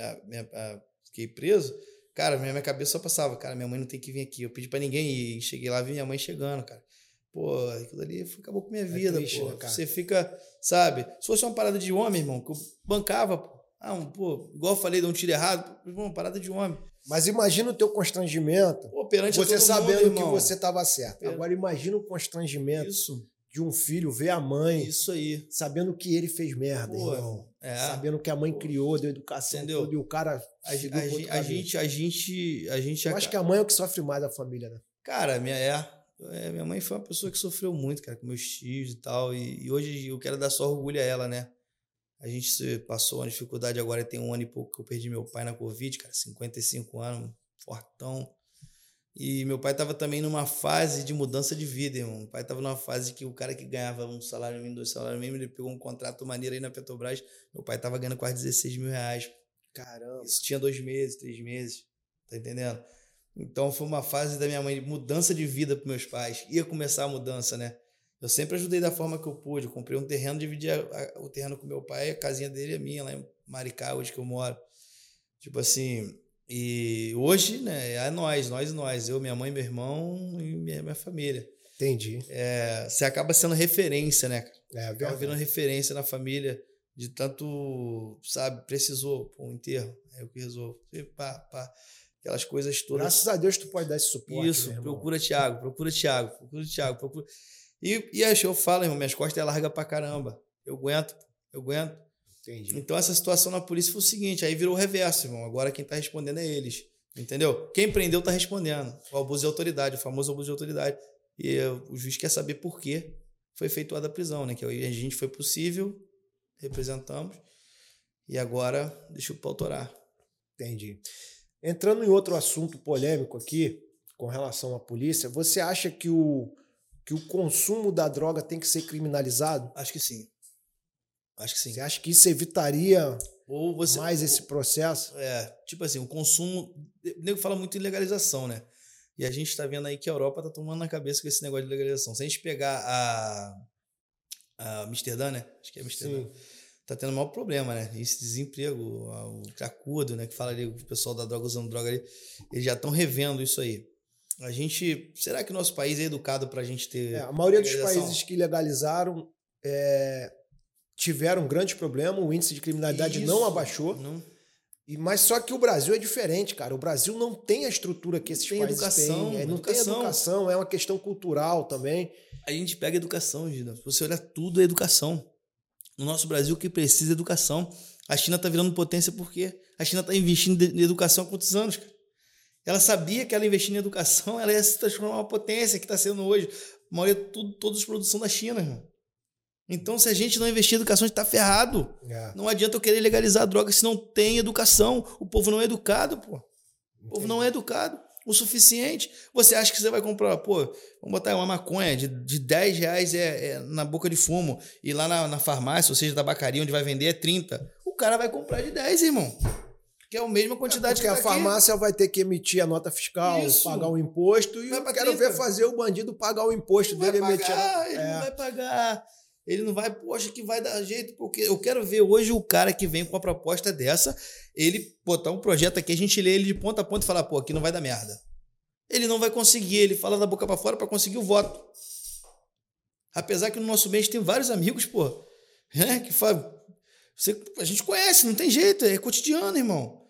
fiquei preso, cara, minha cabeça só passava, cara, minha mãe não tem que vir aqui. Eu pedi pra ninguém ir. Cheguei lá, vi minha mãe chegando, cara. Pô, aquilo ali acabou com minha vida, triste, pô. Né, cara? Você fica, sabe? Se fosse uma parada de homem, irmão, que eu bancava, pô. Igual eu falei, de um tiro errado, uma parada de homem. Mas imagina o teu constrangimento, pô, perante você todo sabendo mundo, que você estava certo. Agora imagina o constrangimento. Isso. De um filho ver a mãe, isso aí, sabendo que ele fez merda, irmão. Sabendo que a mãe criou, deu educação, entendeu? Tudo, e o cara a gente eu acho que a mãe é o que sofre mais da família, né? Cara, minha mãe foi uma pessoa que sofreu muito, cara, com meus tios e tal, e hoje eu quero dar só orgulho a ela, né? A gente passou uma dificuldade agora, tem 1 ano e pouco que eu perdi meu pai na Covid, cara, 55 anos, fortão. E meu pai estava também numa fase de mudança de vida, irmão. Meu pai estava numa fase que o cara que ganhava um salário mínimo, 2 salários mínimos, ele pegou um contrato maneiro aí na Petrobras. Meu pai estava ganhando quase 16 mil reais. Caramba. Isso tinha 2 meses, 3 meses. Tá entendendo? Então foi uma fase da minha mãe, mudança de vida para meus pais. Ia começar a mudança, né? Eu sempre ajudei da forma que eu pude. Eu comprei um terreno, dividi o terreno com meu pai, a casinha dele e a minha, lá em Maricá, hoje que eu moro. Tipo assim... E hoje, né, é nós. Eu, minha mãe, meu irmão e minha família. Entendi. Você acaba sendo referência, né? Acaba virando referência na família de tanto, sabe, precisou, pô, um enterro, é eu que resolvo. Aquelas coisas todas. Graças a Deus tu pode dar esse suporte. Isso, procura Thiago. E aí eu falo, irmão, minhas costas é larga pra caramba. Eu aguento. Entendi. Então, essa situação na polícia foi o seguinte, aí virou o reverso, irmão. Agora quem tá respondendo é eles, entendeu? Quem prendeu tá respondendo. O abuso de autoridade, o famoso abuso de autoridade. E o juiz quer saber por que foi efetuada a prisão, né? Que a gente foi possível, representamos, e agora deixa o pau torar. Entendi. Entrando em outro assunto polêmico aqui, com relação à polícia, você acha que o consumo da droga tem que ser criminalizado? Acho que sim. Você acha que isso evitaria mais esse processo? Tipo assim, o consumo... O nego fala muito em legalização, né? E a gente está vendo aí que a Europa tá tomando na cabeça com esse negócio de legalização. Se a gente pegar a Amsterdã, né? Acho que é Amsterdã. Sim. Tá tendo o maior problema, né? Esse desemprego, o cracudo, né? Que fala ali, o pessoal da droga usando droga ali. Eles já estão revendo isso aí. Será que o nosso país é educado pra gente ter... a maioria dos países que legalizaram... tiveram um grande problema, o índice de criminalidade não abaixou. Mas só que o Brasil é diferente, cara. O Brasil não tem a estrutura que esses países têm. Não tem educação, é uma questão cultural também. A gente pega educação, Gina. Você olha tudo, é educação. No nosso Brasil, o que precisa é educação. A China tá virando potência porque a China tá investindo em educação há quantos anos, cara? Ela sabia que ela investindo em educação, ela ia se transformar numa potência que está sendo hoje. A maioria, todas as produções da China, irmão. Então, se a gente não investir em educação, a gente tá ferrado. Não adianta eu querer legalizar a droga se não tem educação. O povo não é educado, pô. O povo não é educado o suficiente. Você acha que você vai comprar, vamos botar uma maconha de 10 reais na boca de fumo, e lá na farmácia, ou seja, tabacaria, onde vai vender é 30. O cara vai comprar de 10, irmão. Que é a mesma quantidade que a farmácia vai ter que emitir a nota fiscal, pagar o imposto, e eu quero ver fazer o bandido pagar o imposto dele. Ele não vai pagar. Ele não vai, que vai dar jeito, porque eu quero ver hoje o cara que vem com a proposta dessa, ele botar um projeto aqui, a gente lê ele de ponta a ponta e falar, aqui não vai dar merda. Ele não vai conseguir, ele fala da boca pra fora pra conseguir o voto. Apesar que no nosso meio a gente tem vários amigos, que falam, a gente conhece, não tem jeito, é cotidiano, irmão.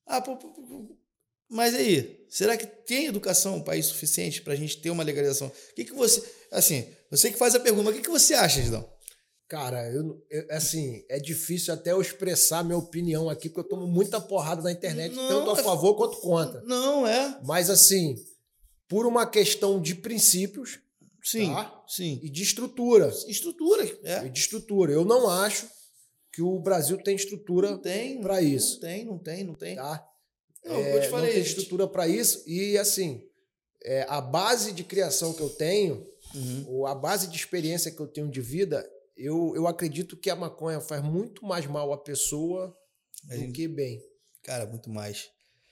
Mas aí, será que tem educação no país suficiente pra gente ter uma legalização? O que você... Assim, você que faz a pergunta, mas o que você acha, Gidão? Cara, assim, é difícil até eu expressar minha opinião aqui, porque eu tomo muita porrada na internet, tanto a favor quanto contra. Não, Mas, assim, por uma questão de princípios, Sim, tá? sim. E de estrutura. Estrutura, E de estrutura. Eu não acho que o Brasil tem estrutura para isso. Não tem. Tá? Não, eu te falei, não tem estrutura para isso. E, assim, a base de criação que eu tenho, ou a base de experiência que eu tenho de vida, eu acredito que a maconha faz muito mais mal à pessoa do que bem. Cara, muito mais.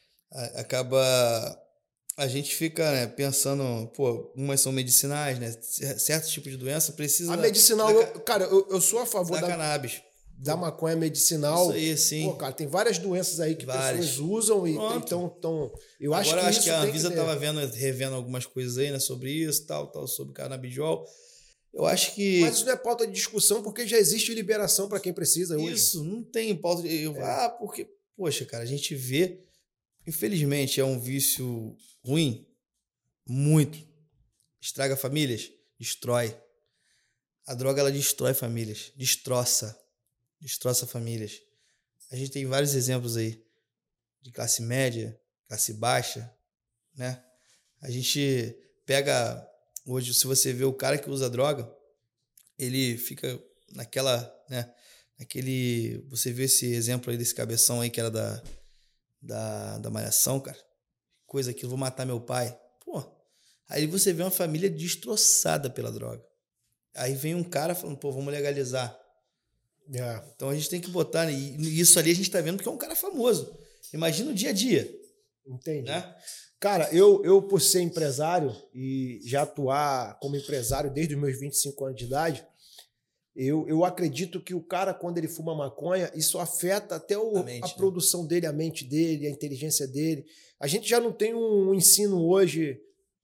Acaba... A gente fica, né, pensando, pô, umas são medicinais, né? Certos tipos de doença precisa... A medicinal, cara, eu sou a favor da cannabis. Da maconha medicinal. Isso aí, sim. Pô, cara, tem várias doenças aí que pessoas usam e então eu acho que Agora, acho isso que a Anvisa estava revendo algumas coisas aí, né, sobre isso, tal, sobre canabidiol. Eu acho que... Mas isso não é pauta de discussão porque já existe liberação para quem precisa hoje. Isso, não tem pauta de... porque... Poxa, cara, a gente vê... Infelizmente, é um vício ruim. Muito. Estraga famílias? Destrói. A droga, ela destrói famílias. Destroça famílias. A gente tem vários exemplos aí de classe média, classe baixa, né? A gente pega hoje, se você vê o cara que usa droga, ele fica naquela, né? Você vê esse exemplo aí desse cabeção aí que era da Malhação, cara. Coisa que eu vou matar meu pai. Pô, aí você vê uma família destroçada pela droga. Aí vem um cara falando, pô, vamos legalizar. Então a gente tem que botar, e isso ali a gente tá vendo que é um cara famoso. Imagina o dia a dia. Entendi. Né? Cara, eu por ser empresário e já atuar como empresário desde os meus 25 anos de idade, eu acredito que o cara, quando ele fuma maconha, isso afeta até a produção dele, a mente dele, a inteligência dele. A gente já não tem um ensino hoje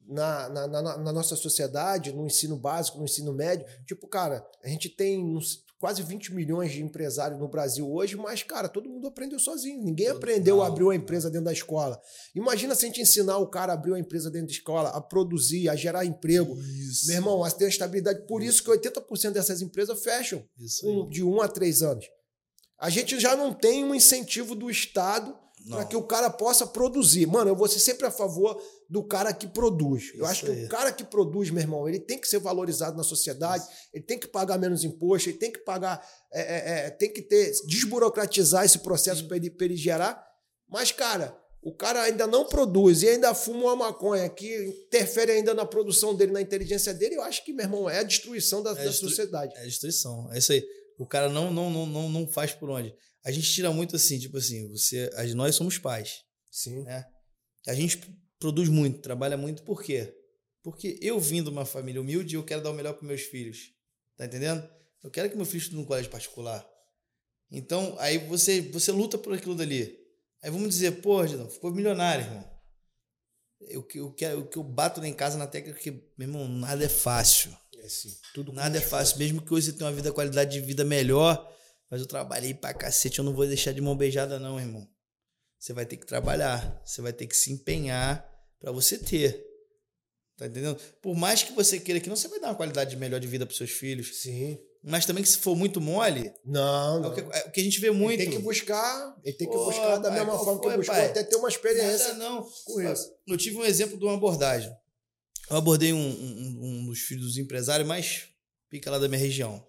na nossa sociedade, no ensino básico, no ensino médio. Tipo, cara, a gente tem quase 20 milhões de empresários no Brasil hoje, mas, cara, todo mundo aprendeu sozinho. Ninguém aprendeu a abrir uma empresa dentro da escola. Imagina se a gente ensinar o cara a abrir uma empresa dentro da escola, a produzir, a gerar emprego. Isso. Meu irmão, a ter estabilidade. Por isso que 80% dessas empresas fecham de 1 a 3 anos. A gente já não tem um incentivo do Estado para que o cara possa produzir. Mano, eu vou ser sempre a favor do cara que produz. Eu acho que o cara que produz, meu irmão, ele tem que ser valorizado na sociedade, ele tem que pagar menos imposto, ele tem que pagar, tem que desburocratizar esse processo para ele gerar. Mas, cara, o cara ainda não produz e ainda fuma uma maconha que interfere ainda na produção dele, na inteligência dele. Eu acho que, meu irmão, é a destruição da sociedade. É a destruição. É isso aí. O cara não faz por onde. A gente tira muito assim, tipo assim, nós somos pais. Sim. Né? A gente produz muito, trabalha muito, por quê? Porque eu vim de uma família humilde e eu quero dar o melhor para meus filhos. Tá entendendo? Eu quero que meu filho estude num colégio particular. Então, aí você luta por aquilo dali. Aí vamos dizer, pô, Gidão, ficou milionário, irmão. O que eu bato lá em casa na tecla é que, meu irmão, nada é fácil. Nada é fácil. Mesmo que hoje você tenha uma qualidade de vida melhor, mas eu trabalhei pra cacete, eu não vou deixar de mão beijada não, irmão. Você vai ter que trabalhar, você vai ter que se empenhar para você ter. Tá entendendo? Por mais que você queira que não, você vai dar uma qualidade melhor de vida pros seus filhos. Sim. Mas também que se for muito mole... Não. É o que a gente vê muito. Ele tem que buscar da mesma forma que eu busco, até ter uma experiência com isso. Eu tive um exemplo de uma abordagem. Eu abordei um dos filhos dos empresários mais pica lá da minha região.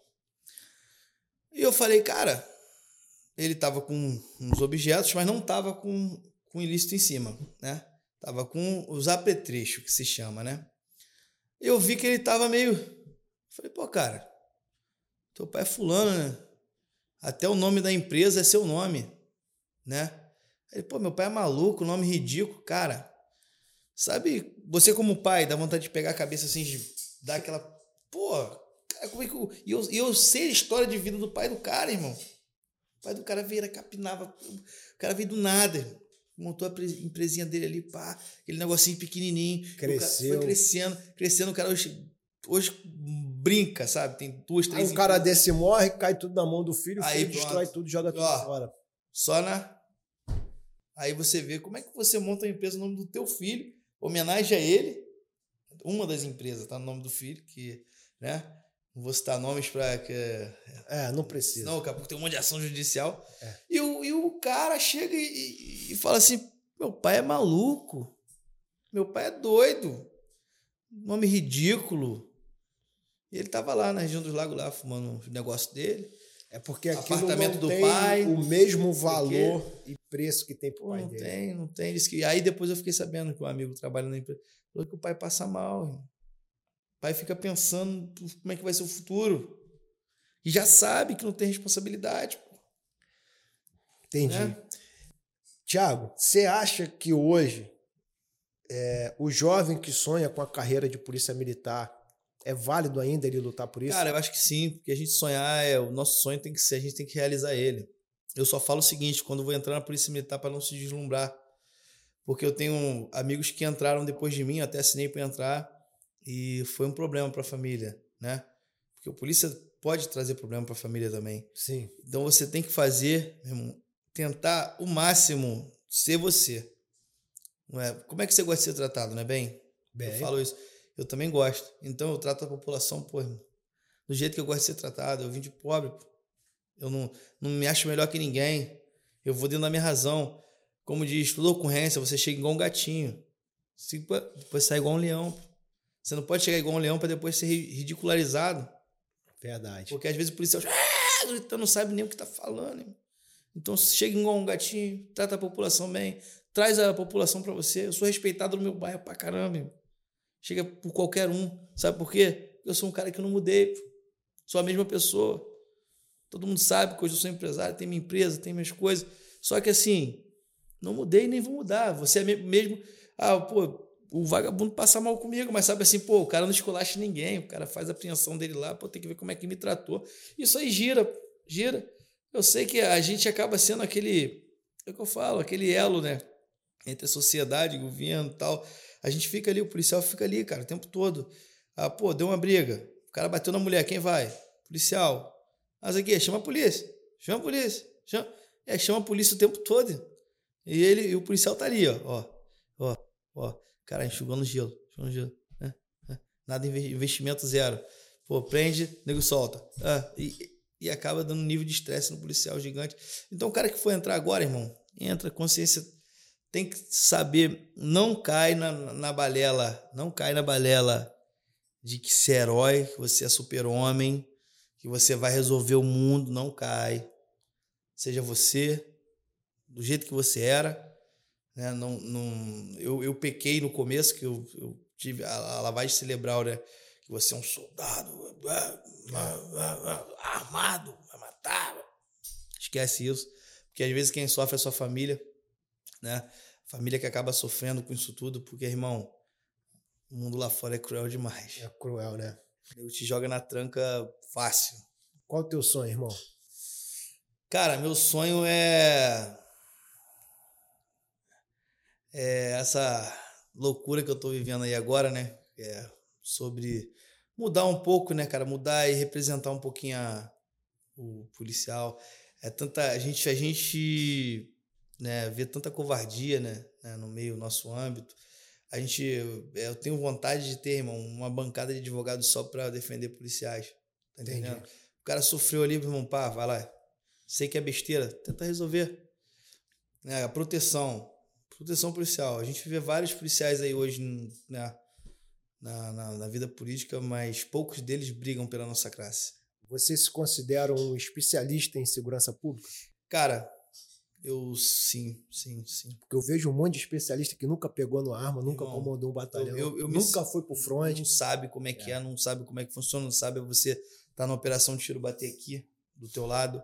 E eu falei, cara, ele tava com uns objetos, mas não tava com ilícito em cima, né? Tava com os apetrechos, que se chama, né? Eu vi que ele tava meio... Falei, pô, cara, teu pai é fulano, né? Até o nome da empresa é seu nome, né? Ele, pô, meu pai é maluco, nome ridículo. Cara, sabe, você como pai, dá vontade de pegar a cabeça assim, de dar aquela... Pô, cara, como é que eu sei a história de vida do pai do cara, irmão. O pai do cara veio, capinava, o cara veio do nada, irmão. Montou a empresinha dele ali, pá, aquele negocinho pequenininho. Cresceu. Foi crescendo, o cara hoje brinca, sabe? Tem 2, 3... Aí um cara desse morre, cai tudo na mão do filho, o filho destrói tudo, joga tudo fora. Aí você vê como é que você monta uma empresa no nome do teu filho, homenagem a ele, uma das empresas tá no nome do filho, que, né? Não vou citar nomes para que... não precisa. Não, daqui a pouco tem um monte de ação judicial. E o cara chega e fala assim, meu pai é maluco, meu pai é doido, nome ridículo, E ele tava lá na região dos lagos, lá, fumando o negócio dele. É porque aqui apartamento não do tem pai, o mesmo valor e preço que tem pro pai dele. Não tem. Aí depois eu fiquei sabendo que um amigo trabalha na empresa falou que o pai passa mal. Irmão. O pai fica pensando como é que vai ser o futuro. E já sabe que não tem responsabilidade. Pô. Entendi. Tiago, você acha que hoje o jovem que sonha com a carreira de polícia militar é válido ainda ele lutar por isso? Cara, eu acho que sim, porque a gente sonhar, o nosso sonho tem que ser, a gente tem que realizar ele. Eu só falo o seguinte, quando eu vou entrar na polícia militar para não se deslumbrar, porque eu tenho amigos que entraram depois de mim, eu até assinei para entrar e foi um problema para a família, né? Porque o polícia pode trazer problema para a família também. Sim. Então você tem que fazer, meu irmão, tentar o máximo ser você. Não é? Como é que você gosta de ser tratado, não é bem? Eu falo isso. Eu também gosto. Então eu trato a população, pô, irmão, do jeito que eu gosto de ser tratado. Eu vim de pobre, pô. Eu não me acho melhor que ninguém. Eu vou dentro da minha razão. Como diz, toda ocorrência, você chega igual um gatinho. Depois sai igual um leão. Pô. Você não pode chegar igual um leão para depois ser ridicularizado. Verdade. Porque às vezes o policial gritando, não sabe nem o que tá falando. Irmão. Então chega igual um gatinho, trata a população bem, traz a população para você. Eu sou respeitado no meu bairro pra caramba, irmão. Chega por qualquer um. Sabe por quê? Eu sou um cara que não mudei. Pô. Sou a mesma pessoa. Todo mundo sabe que hoje eu sou empresário, tenho minha empresa, tenho minhas coisas. Só que assim, não mudei e nem vou mudar. Você é mesmo... o vagabundo passa mal comigo, mas sabe assim, o cara não esculacha ninguém, o cara faz a apreensão dele lá, tem que ver como é que me tratou. Isso aí gira. Eu sei que a gente acaba sendo aquele... É o que eu falo, aquele elo, né? Entre a sociedade, governo e tal. A gente fica ali, o policial fica ali, cara, o tempo todo. Deu uma briga. O cara bateu na mulher, quem vai? Policial. Mas aqui, chama a polícia. Chama a polícia. Chama a polícia o tempo todo. E o policial tá ali, ó. Cara, enxugando gelo. Né? Nada investimento zero. Prende, nego solta. E acaba dando um nível de estresse no policial gigante. Então o cara que for entrar agora, irmão, entra, consciência... Tem que saber, não cai na balela, de que você é herói, que você é super-homem, que você vai resolver o mundo, não cai. Seja você, do jeito que você era. Né? Eu pequei no começo, que eu tive a lavagem cerebral, né? Que você é um soldado armado, vai matar. Esquece isso, porque às vezes quem sofre é a sua família. Né? Família que acaba sofrendo com isso tudo, porque, irmão, o mundo lá fora é cruel demais. É cruel, né? Ele te joga na tranca fácil. Qual o teu sonho, irmão? Cara, meu sonho é essa loucura que eu tô vivendo aí agora, né? Sobre mudar um pouco, né, cara? Mudar e representar um pouquinho o policial. A gente né, ver tanta covardia, né, no meio do nosso âmbito. Eu tenho vontade de ter, irmão, uma bancada de advogados só para defender policiais. Tá entendendo? Entendi. O cara sofreu ali, irmão, vai lá. Sei que é besteira, tenta resolver. A proteção policial. A gente vê vários policiais aí hoje, né, na vida política, mas poucos deles brigam pela nossa classe. Você se considera um especialista em segurança pública? Cara, eu sim. Porque eu vejo um monte de especialista que nunca pegou numa arma, nunca comandou um batalhão, nunca foi pro front. Não sabe como é que não sabe como é que funciona, não sabe você tá na operação de tiro bater aqui, do teu lado.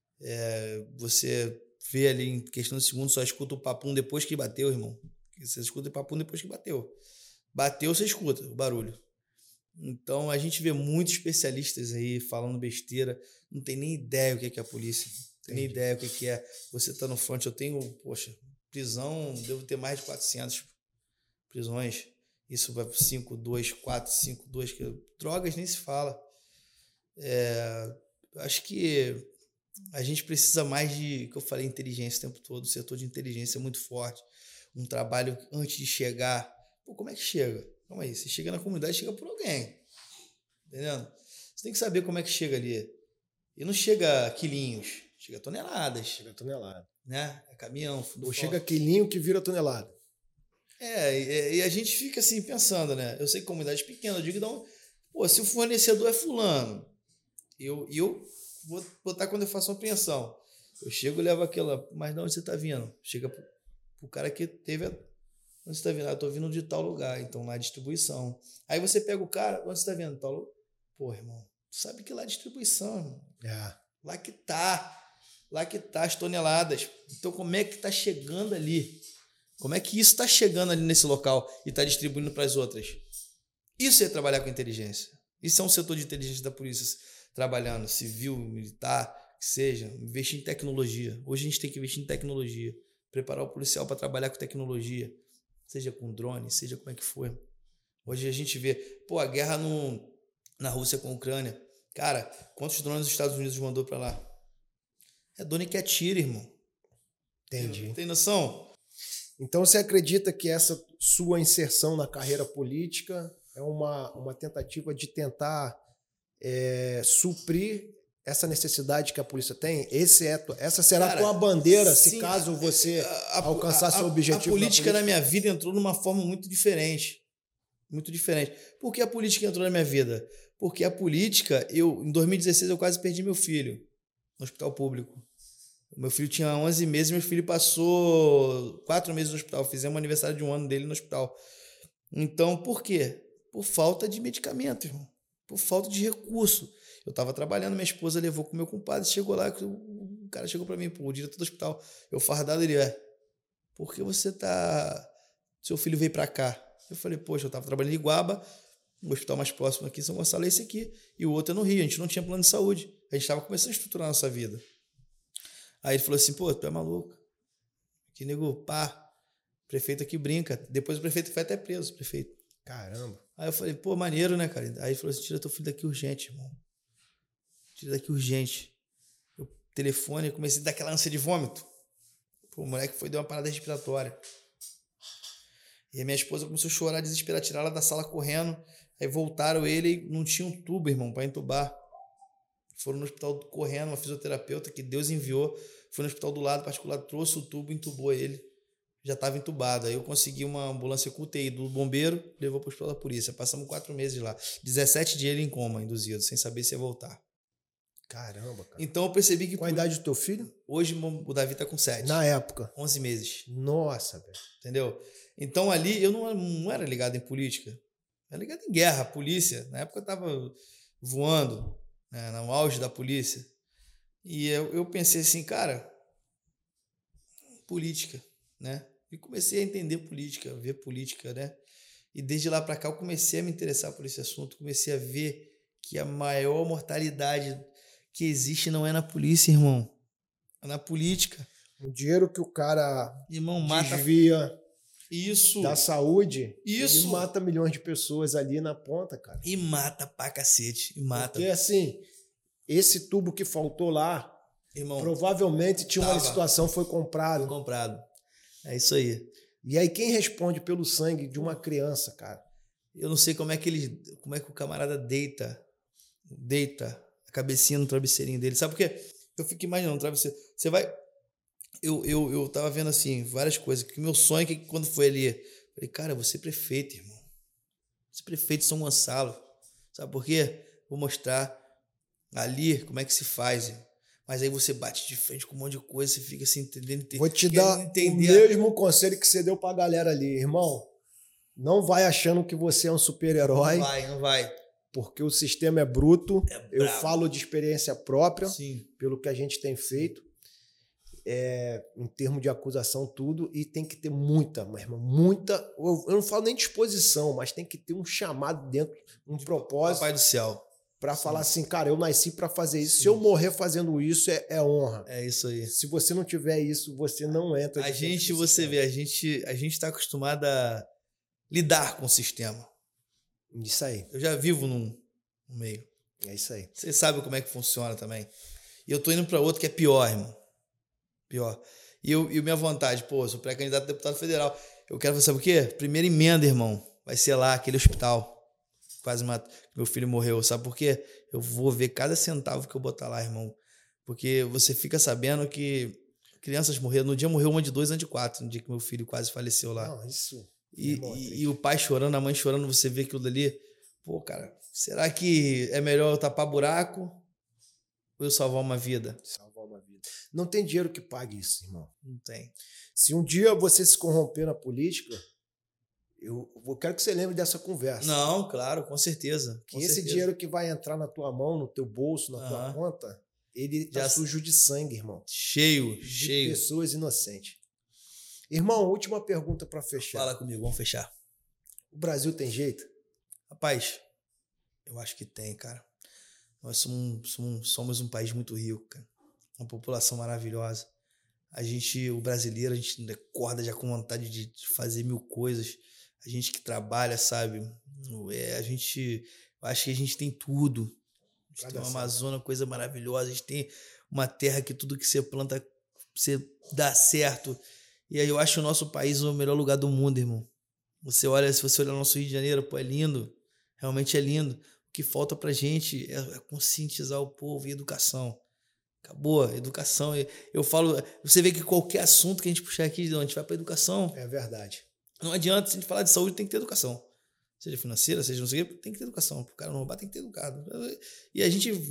Você vê ali em questão de segundos, só escuta o papum depois que bateu, irmão. Você escuta o papum depois que bateu. Bateu, você escuta o barulho. Então a gente vê muitos especialistas aí falando besteira, não tem nem ideia o que é a polícia. Nem ideia o que é. Você tá no front, eu tenho, prisão, devo ter mais de 400 prisões. Isso vai para 5-2, 4-5-2, que drogas nem se fala. Acho que a gente precisa mais de, que eu falei, inteligência o tempo todo. O setor de inteligência é muito forte. Um trabalho antes de chegar. Como é que chega? Calma aí, você chega na comunidade, chega por alguém. Entendendo? Você tem que saber como é que chega ali. E não chega quilinhos. Chega toneladas. Chega tonelada. Né? É caminhão. Ou chega quilinho que vira tonelada. E a gente fica assim pensando, né? Eu sei que comunidade pequena, eu digo Pô, se o fornecedor é fulano, eu vou botar quando eu faço uma apreensão. Eu chego e levo aquela, mas de onde você tá vindo? Chega pro cara que teve a... Onde você tá vindo? Ah, eu tô vindo de tal lugar, então lá é distribuição. Aí você pega o cara, onde você tá vindo? Tal lugar. Pô, irmão, tu sabe que lá é distribuição, irmão. Lá que tá as toneladas. Então como é que tá chegando ali? Como é que isso tá chegando ali nesse local e tá distribuindo para as outras? Isso é trabalhar com inteligência. Isso é um setor de inteligência da polícia trabalhando, civil, militar, que seja, investir em tecnologia. Hoje a gente tem que investir em tecnologia, preparar o policial para trabalhar com tecnologia, seja com drone, seja como é que for. Hoje a gente vê, pô, a guerra na Rússia com a Ucrânia. Cara, quantos drones os Estados Unidos mandou para lá? É drone que atira, irmão. Entendi. Tem noção? Então você acredita que essa sua inserção na carreira política é uma tentativa de tentar suprir essa necessidade que a polícia tem? Essa será a tua bandeira, sim, se caso você alcançar seu objetivo? A política na minha vida entrou numa forma muito diferente. Muito diferente. Por que a política entrou na minha vida? Porque a política, em 2016, eu quase perdi meu filho no hospital público. Meu filho tinha 11 meses, meu filho passou 4 meses no hospital. Fizemos o aniversário de 1 ano dele no hospital. Então, por quê? Por falta de medicamento, irmão. Por falta de recurso. Eu estava trabalhando, minha esposa levou com o meu compadre, chegou lá, o cara chegou para mim, o diretor do hospital, eu fardado, ele por que você tá... Seu filho veio para cá. Eu falei, poxa, eu estava trabalhando em Iguaba, o hospital mais próximo aqui em São Gonçalo é esse aqui, e o outro é no Rio, a gente não tinha plano de saúde, a gente estava começando a estruturar a nossa vida. Aí ele falou assim, pô, tu é maluco, que nego, prefeito aqui brinca, depois o prefeito foi até preso, prefeito. Caramba. Aí eu falei, pô, maneiro, né, cara? Aí ele falou assim, tira teu filho daqui urgente, irmão. Tira daqui urgente. Eu telefone, comecei a dar aquela ânsia de vômito. Pô, o moleque deu uma parada respiratória. E a minha esposa começou a chorar, desesperada, tirar ela da sala correndo. Aí voltaram ele e não tinha um tubo, irmão, pra entubar. Foram no hospital correndo, uma fisioterapeuta que Deus enviou. Foi no hospital do lado particular, trouxe o tubo, entubou ele. Já estava entubado. Aí eu consegui uma ambulância com UTI do bombeiro, levou para o hospital da polícia. Passamos 4 meses lá. 17 dias ele em coma, induzido, sem saber se ia voltar. Caramba, cara. Então eu percebi que... Qual a idade do teu filho? Hoje o Davi tá com 7. Na época? 11 meses. Nossa, velho. Entendeu? Então ali eu não era ligado em política. Eu era ligado em guerra, polícia. Na época eu tava voando, né, no auge da polícia. E eu pensei assim, cara, política, né? E comecei a entender política, ver política, né? E desde lá para cá eu comecei a me interessar por esse assunto, comecei a ver que a maior mortalidade que existe não é na polícia, irmão. É na política. O dinheiro que o cara desvia da saúde, ele mata milhões de pessoas ali na ponta, cara. E mata pra cacete, e mata. Porque assim, esse tubo que faltou lá, irmão, provavelmente tinha uma situação, foi comprado. Foi comprado. É isso aí. E aí quem responde pelo sangue de uma criança, cara? Eu não sei como é que o camarada deita a cabecinha no travesseirinho dele. Sabe por quê? Eu fico imaginando o travesseiro. Você vai... Eu tava vendo, assim, várias coisas. Que meu sonho, que quando foi ali... Eu falei, cara, você é prefeito, irmão. Você é prefeito de São Gonçalo. Sabe por quê? Vou mostrar ali como é que se faz. Mas aí você bate de frente com um monte de coisa, você fica assim, entendendo. Vou te dar o mesmo conselho que você deu pra galera ali, irmão. Não vai achando que você é um super-herói. Não vai. Porque o sistema é bruto. Eu falo de experiência própria. Sim. Pelo que a gente tem feito. Em termos de acusação, tudo. E tem que ter muita. Eu não falo nem disposição, mas tem que ter um chamado dentro, um propósito. Papai do céu. Pra falar assim, cara, eu nasci pra fazer isso. Sim. Se eu morrer fazendo isso, é honra. É isso aí. Se você não tiver isso, você não entra. A gente tá acostumado a lidar com o sistema. Isso aí. Eu já vivo no meio. É isso aí. Vocês sabem como é que funciona também. E eu tô indo pra outro que é pior, irmão. Pior. E minha vontade, pô, eu sou pré-candidato a deputado federal. Eu quero, sabe o quê? Primeira emenda, irmão, vai ser lá, aquele hospital. Quase meu filho morreu. Sabe por quê? Eu vou ver cada centavo que eu botar lá, irmão. Porque você fica sabendo que crianças morreram. No dia morreu uma de 2, uma de 4. No dia que meu filho quase faleceu lá. Não, isso... E o pai chorando, a mãe chorando, você vê aquilo dali. Pô, cara, será que é melhor eu tapar buraco ou eu salvar uma vida? Salvar uma vida. Não tem dinheiro que pague isso, irmão. Não tem. Se um dia você se corromper na política, eu quero que você lembre dessa conversa. Não, claro, com certeza. Que esse dinheiro que vai entrar na tua mão, no teu bolso, na tua conta, ele tá sujo de sangue, irmão. Cheio. De pessoas inocentes. Irmão, última pergunta para fechar. Fala comigo, vamos fechar. O Brasil tem jeito? Rapaz, eu acho que tem, cara. Nós somos um país muito rico, cara. Uma população maravilhosa. O brasileiro, a gente acorda já com vontade de fazer mil coisas. A gente que trabalha, sabe? Eu acho que a gente tem tudo. A gente tem uma Amazônia, coisa maravilhosa. A gente tem uma terra que tudo que você planta, você dá certo. E aí eu acho o nosso país o melhor lugar do mundo, irmão. Se você olhar o nosso Rio de Janeiro, pô, é lindo. Realmente é lindo. O que falta pra gente é conscientizar o povo e educação. Acabou, educação. Eu falo, você vê que qualquer assunto que a gente puxar aqui, a gente vai pra educação. É verdade. Não adianta, se a gente falar de saúde, tem que ter educação. Seja financeira, seja não sei o que, tem que ter educação. Para o cara não roubar, tem que ter educado. E a gente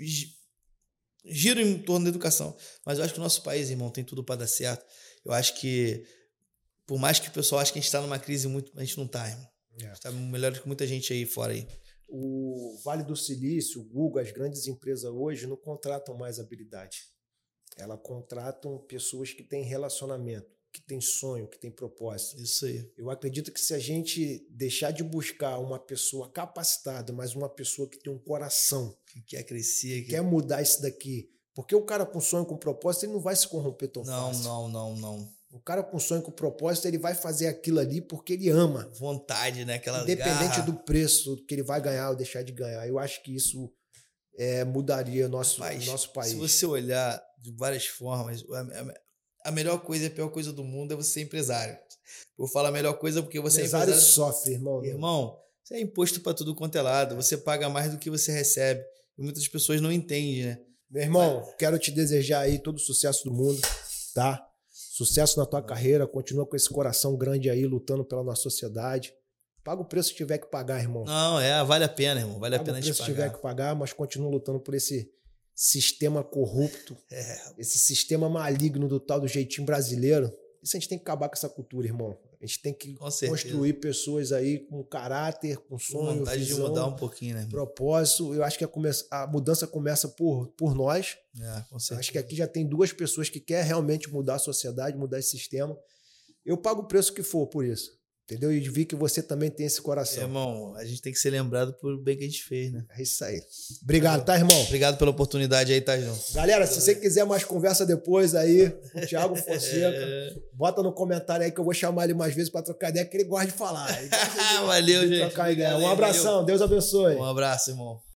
gira em torno da educação. Mas eu acho que o nosso país, irmão, tem tudo para dar certo. Eu acho que, por mais que o pessoal ache que a gente está numa crise muito, a gente não está, irmão. A gente está melhor do que muita gente aí fora aí. O Vale do Silício, o Google, as grandes empresas hoje não contratam mais habilidade. Elas contratam pessoas que têm relacionamento, que têm sonho, que têm propósito. Isso aí. Eu acredito que se a gente deixar de buscar uma pessoa capacitada, mas uma pessoa que tem um coração, que quer crescer, que quer mudar isso daqui, porque o cara com sonho, com propósito, ele não vai se corromper tão fácil. Não. O cara com sonho, com propósito, ele vai fazer aquilo ali porque ele ama. Vontade, né? Aquela independente do preço que ele vai ganhar ou deixar de ganhar. Eu acho que isso mudaria o nosso país. Se você olhar de várias formas, a melhor coisa e a pior coisa do mundo é você ser empresário. Eu falo a melhor coisa porque você é empresário. Sofre, irmão. Irmão, você é imposto para tudo quanto é lado. Você paga mais do que você recebe. E muitas pessoas não entendem, né? Meu irmão, quero te desejar aí todo o sucesso do mundo, tá? Sucesso na tua carreira. Continua com esse coração grande aí, lutando pela nossa sociedade. Paga o preço que tiver que pagar, irmão. Não, vale a pena, irmão. Vale a pena a gente pagar. Paga o preço que tiver que pagar, mas continua lutando por esse sistema corrupto, esse sistema maligno do tal do jeitinho brasileiro. Isso a gente tem que acabar com essa cultura, irmão. A gente tem que construir pessoas aí com caráter, com sonho, vontade visão, de mudar um pouquinho, né? Propósito. Eu acho que a mudança começa por nós. Com certeza. Acho que aqui já tem 2 pessoas que querem realmente mudar a sociedade, mudar esse sistema. Eu pago o preço que for por isso. Entendeu? E vi que você também tem esse coração. Irmão, a gente tem que ser lembrado por bem que a gente fez, né? É isso aí. Obrigado, tá, irmão? Obrigado pela oportunidade aí, tá, João? Galera, se você quiser mais conversa depois aí, com o Thiago Fonseca, bota no comentário aí que eu vou chamar ele mais vezes pra trocar ideia, que ele gosta de falar. Valeu, gente. Trocar ideia. Um abração, Deus abençoe. Um abraço, irmão.